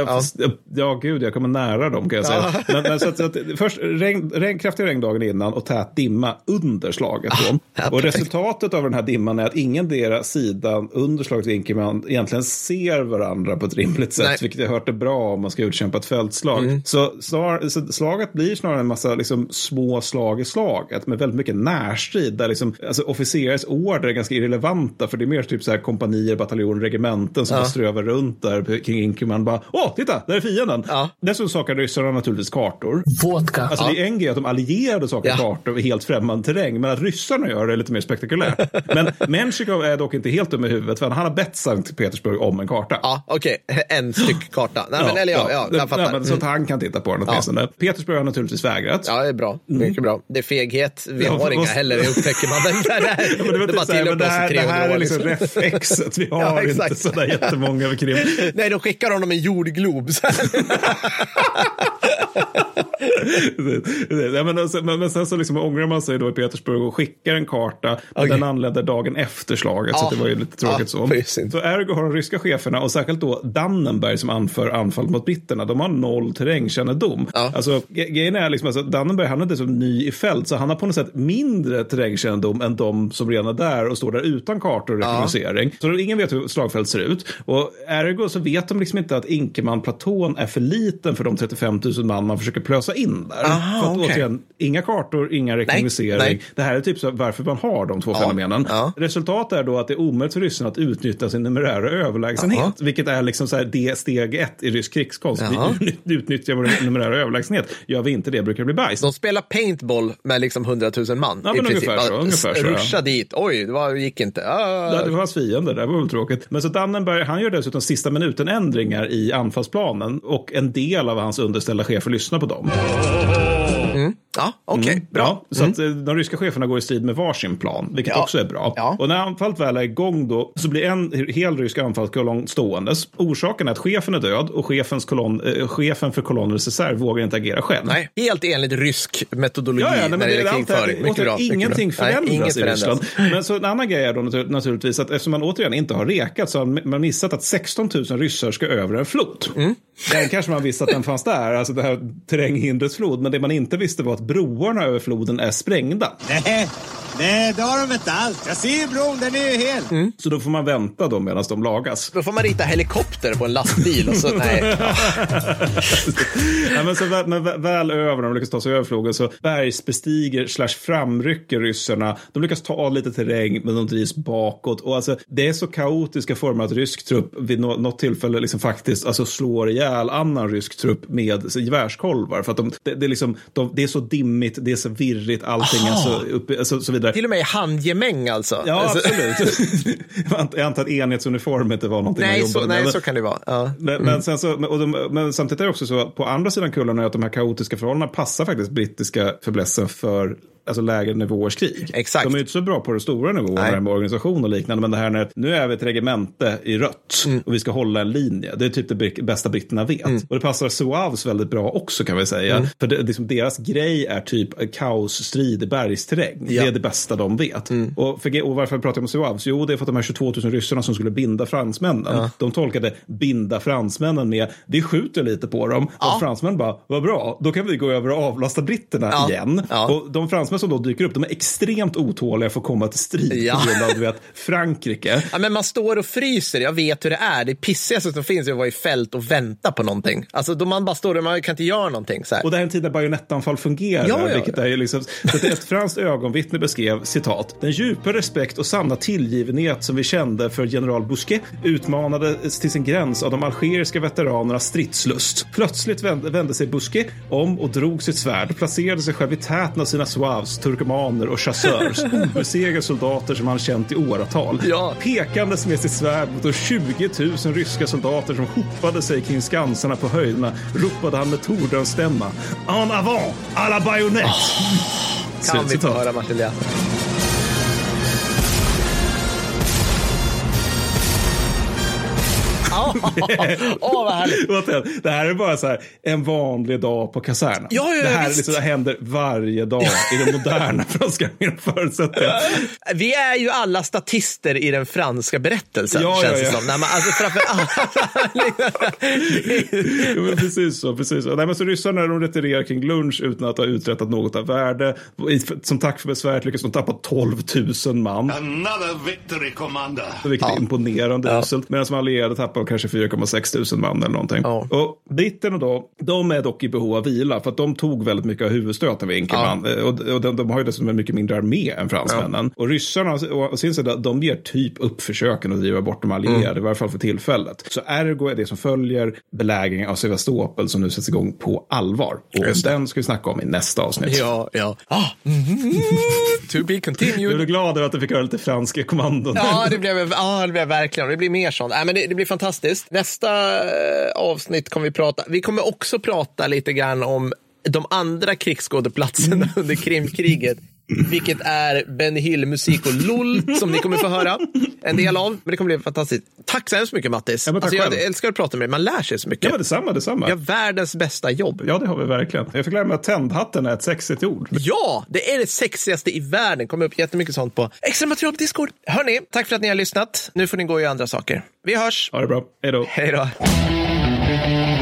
B: gud, jag kommer nära dem, kan jag säga. Men så att först kraftiga regndagen innan och tät dimma under slaget. Och resultatet av den här dimman är att ingen deras sidan under slaget vid Inkerman egentligen ser varandra på ett rimligt sätt, vilket jag hört är bra om man ska utkämpa ett fältslag. Så slaget blir snarare en massa liksom, små slag i slaget med väldigt mycket närstrid där liksom, alltså, officerares order är ganska irrelevanta, för det är mer typ så här kompanier, bataljoner, regementen som strövar runt där kring Inkerman. Bara, titta, där är fienden. Dessutom sakar ryssarna naturligtvis kartor.
F: Vodka.
B: Alltså det är en grej att de allierade saker kartor i helt främmande terräng, men att ryssarna gör det lite mer spektakulärt. Men Menshikov är dock inte helt dum i huvudet, för han har bett Sankt Petersburg om en karta.
A: En styck karta. Jag fattar.
B: Så att han kan titta på den åtminstone. Petersburg har naturligtvis vägrat.
A: Ja, det är bra. Mycket bra. Det är feghet. Vi har inga heller, upptäcker man.
B: Det här är liksom reflexet. Vi har inte sådär jättemånga över Krim.
A: Nej, de skickar honom en jordglob.
B: Men sen så liksom ångrar man sig då i Petersburg och skickar en karta, men den anländer dagen efter slaget, så det var ju lite tråkigt så. Så ergo har de ryska cheferna, och särskilt då Dannenberg som anför anfall mot britterna, de har 0 terrängkännedom. Alltså grejen är liksom, alltså, Dannenberg, han är inte så ny i fält, så han har på något sätt mindre terrängkännedom än de som redan är där och står där utan kartor och rekognosering. Så ingen vet hur slagfält ser ut, och ergo så vet de liksom inte att Inkerman-platån är för liten för de 35 000 man försöker läsa in där. För att återigen, inga kartor, inga rekognosering. Nej. Det här är typ så varför man har de två fenomenen. Resultatet är då att det är omöjligt för ryssarna att utnyttja sin numerära överlägsenhet. Vilket är liksom så här det steg 1 i rysk krigskonst. Vi utnyttjar vår numerära överlägsenhet. Gör vi inte det brukar det bli bajs.
A: De spelar paintball med liksom 100 000 man.
B: Ja, men ungefär så.
A: Ruscha dit. Oj, det gick inte.
B: Det var hans fiende, det var väl tråkigt. Men så Dannenberg, han gör dessutom sista minuten ändringar i anfallsplanen och en del av hans underställda chefer lyssnar på dem.
A: Ja, okej, bra.
B: Ja, så att de ryska cheferna går i strid med varsin plan, vilket också är bra. Ja. Och när anfallet väl är igång då, så blir en hel rysk anfallskolonn ståendes. Orsaken är att chefen är död och chefen för kolonnens reserv vågar inte agera själv.
A: Nej, helt enligt rysk metodologi när det är krigföring.
B: Ingenting förändras i Ryssland. Men så en annan grej är då naturligtvis att eftersom man återigen inte har rekat så har man missat att 16 000 ryssar ska över en flod. Den kanske man visste att den fanns där, alltså det här terränghindrets flod, men det man inte visste var att broarna över floden är sprängda.
F: Nej, det har de inte alls. Jag ser bron, den är ju hel.
B: Så då får man vänta då medan de lagas.
A: Då får man rita helikopter på en lastbil och så, nej.
B: Ja, men så väl över, de lyckas ta sig över floden, så bergsbestiger / framrycker ryssarna. De lyckas ta lite terräng, men de drivs bakåt. Och alltså, det är så kaotiska former att rysk trupp vid något tillfälle liksom faktiskt alltså slår ihjäl annan rysk trupp med gevärskolvar. För att det är så dimmigt, det är så virrigt, allting är så vidare.
A: Till och med handgemäng alltså.
B: Ja, absolut. Jag antar att enhetsuniformet var någonting man jobbade med.
A: Nej, så kan det vara. Ja.
B: Men samtidigt är det också så att på andra sidan kullarna är att de här kaotiska förhållandena passar faktiskt brittiska fäblessen för alltså lägre nivåers krig.
A: Exakt.
B: De är ju inte så bra på det stora nivåer med organisation och liknande, men det här när nu är vi ett regemente i rött och vi ska hålla en linje. Det är typ det bästa britterna vet. Och det passar Zouaves väldigt bra också kan vi säga. För liksom, deras grej är typ kaosstrid i bergsterräng. Det är det bästa de vet. Och varför pratar jag om Zouaves? Jo, det är för att de här 22 000 ryssarna som skulle binda fransmännen. De tolkade binda fransmännen med vi skjuter lite på dem. Och fransmännen bara, vad bra, då kan vi gå över och avlasta britterna igen. Och de fransmän som då dyker upp, de är extremt otåliga för att komma till strid på grund av Frankrike.
A: Ja, men man står och fryser, jag vet hur det är. Det pissigaste som finns är att vara i fält och vänta på någonting. Alltså då man bara står och man kan inte göra någonting. Så här.
B: Och det är en tid där bajonettanfall fungerar. Vilket är liksom, så att ett franskt ögonvittne beskrev, citat, den djupa respekt och sanna tillgivenhet som vi kände för general Bousquet utmanades till sin gräns av de algeriska veteranernas stridslust. Plötsligt vände sig Bousquet om och drog sitt svärd, placerade sig själv i täten av sina Zouaves, turkomaner och chasseurs, obesegrade soldater som han känt i åratal. Pekandes med sitt svärd mot de 20 000 ryska soldater som hopade sig kring skansarna på höjderna, ropade han med Tordöns stämma: En avant, à la bajonette!
A: Kan vi ta höra Martin läsa? Vad härligt.
B: Det här är bara så här en vanlig dag på kasernen. Det här liksom, det händer varje dag i den moderna franska förutsättningen.
A: Vi är ju alla statister i den franska berättelsen, känns det som. Nej, men alltså framför
B: men precis så. Nej, men så ryssarna de retirerar kring lunch utan att ha uträttat något av värde. Som tack för besväret lyckas de tappa 12 000 man.
D: Another victory, commander.
B: Vilket är imponerande uselt. Medan de allierade tappar kanske 4,6 000 man eller någonting. Och britterna då, de är dock i behov av vila för att de tog väldigt mycket av huvudstöten vid Inkerman. Och de har ju dessutom en mycket mindre armé än fransmännen. Och ryssarna och sin sida, de ger typ upp försöken att driva bort de allierade, i varje fall för tillfället. Så ergo är det som följer belägringen av Sevastopol som nu sätts igång på allvar. Och den ska vi snacka om i nästa avsnitt.
A: To be continued.
B: Jag är glad över att du fick höra lite franska kommandon.
A: Det blev verkligen. Det blir mer sånt. Men det blir fantastiskt. Nästa avsnitt kommer vi kommer också prata lite grann om de andra krigsskådeplatserna under Krimkriget. Vilket är Benny Hill musik och LOL som ni kommer få höra en del av. Men det kommer bli fantastiskt. Tack så hemskt mycket, Mattis. Jag älskar att prata med dig. Man lär sig så mycket.
B: Ja, men detsamma.
A: Vi har världens bästa jobb.
B: Ja, det har vi verkligen. Jag förklarar med att tändhatten är ett sexigt ord.
A: Ja, det är det sexigaste i världen. Kommer upp jättemycket sånt på extra material på Discord. Hörrni, tack för att ni har lyssnat. Nu får ni gå och göra andra saker. Vi hörs.
B: Ha det bra. Hej då.
A: Hej då.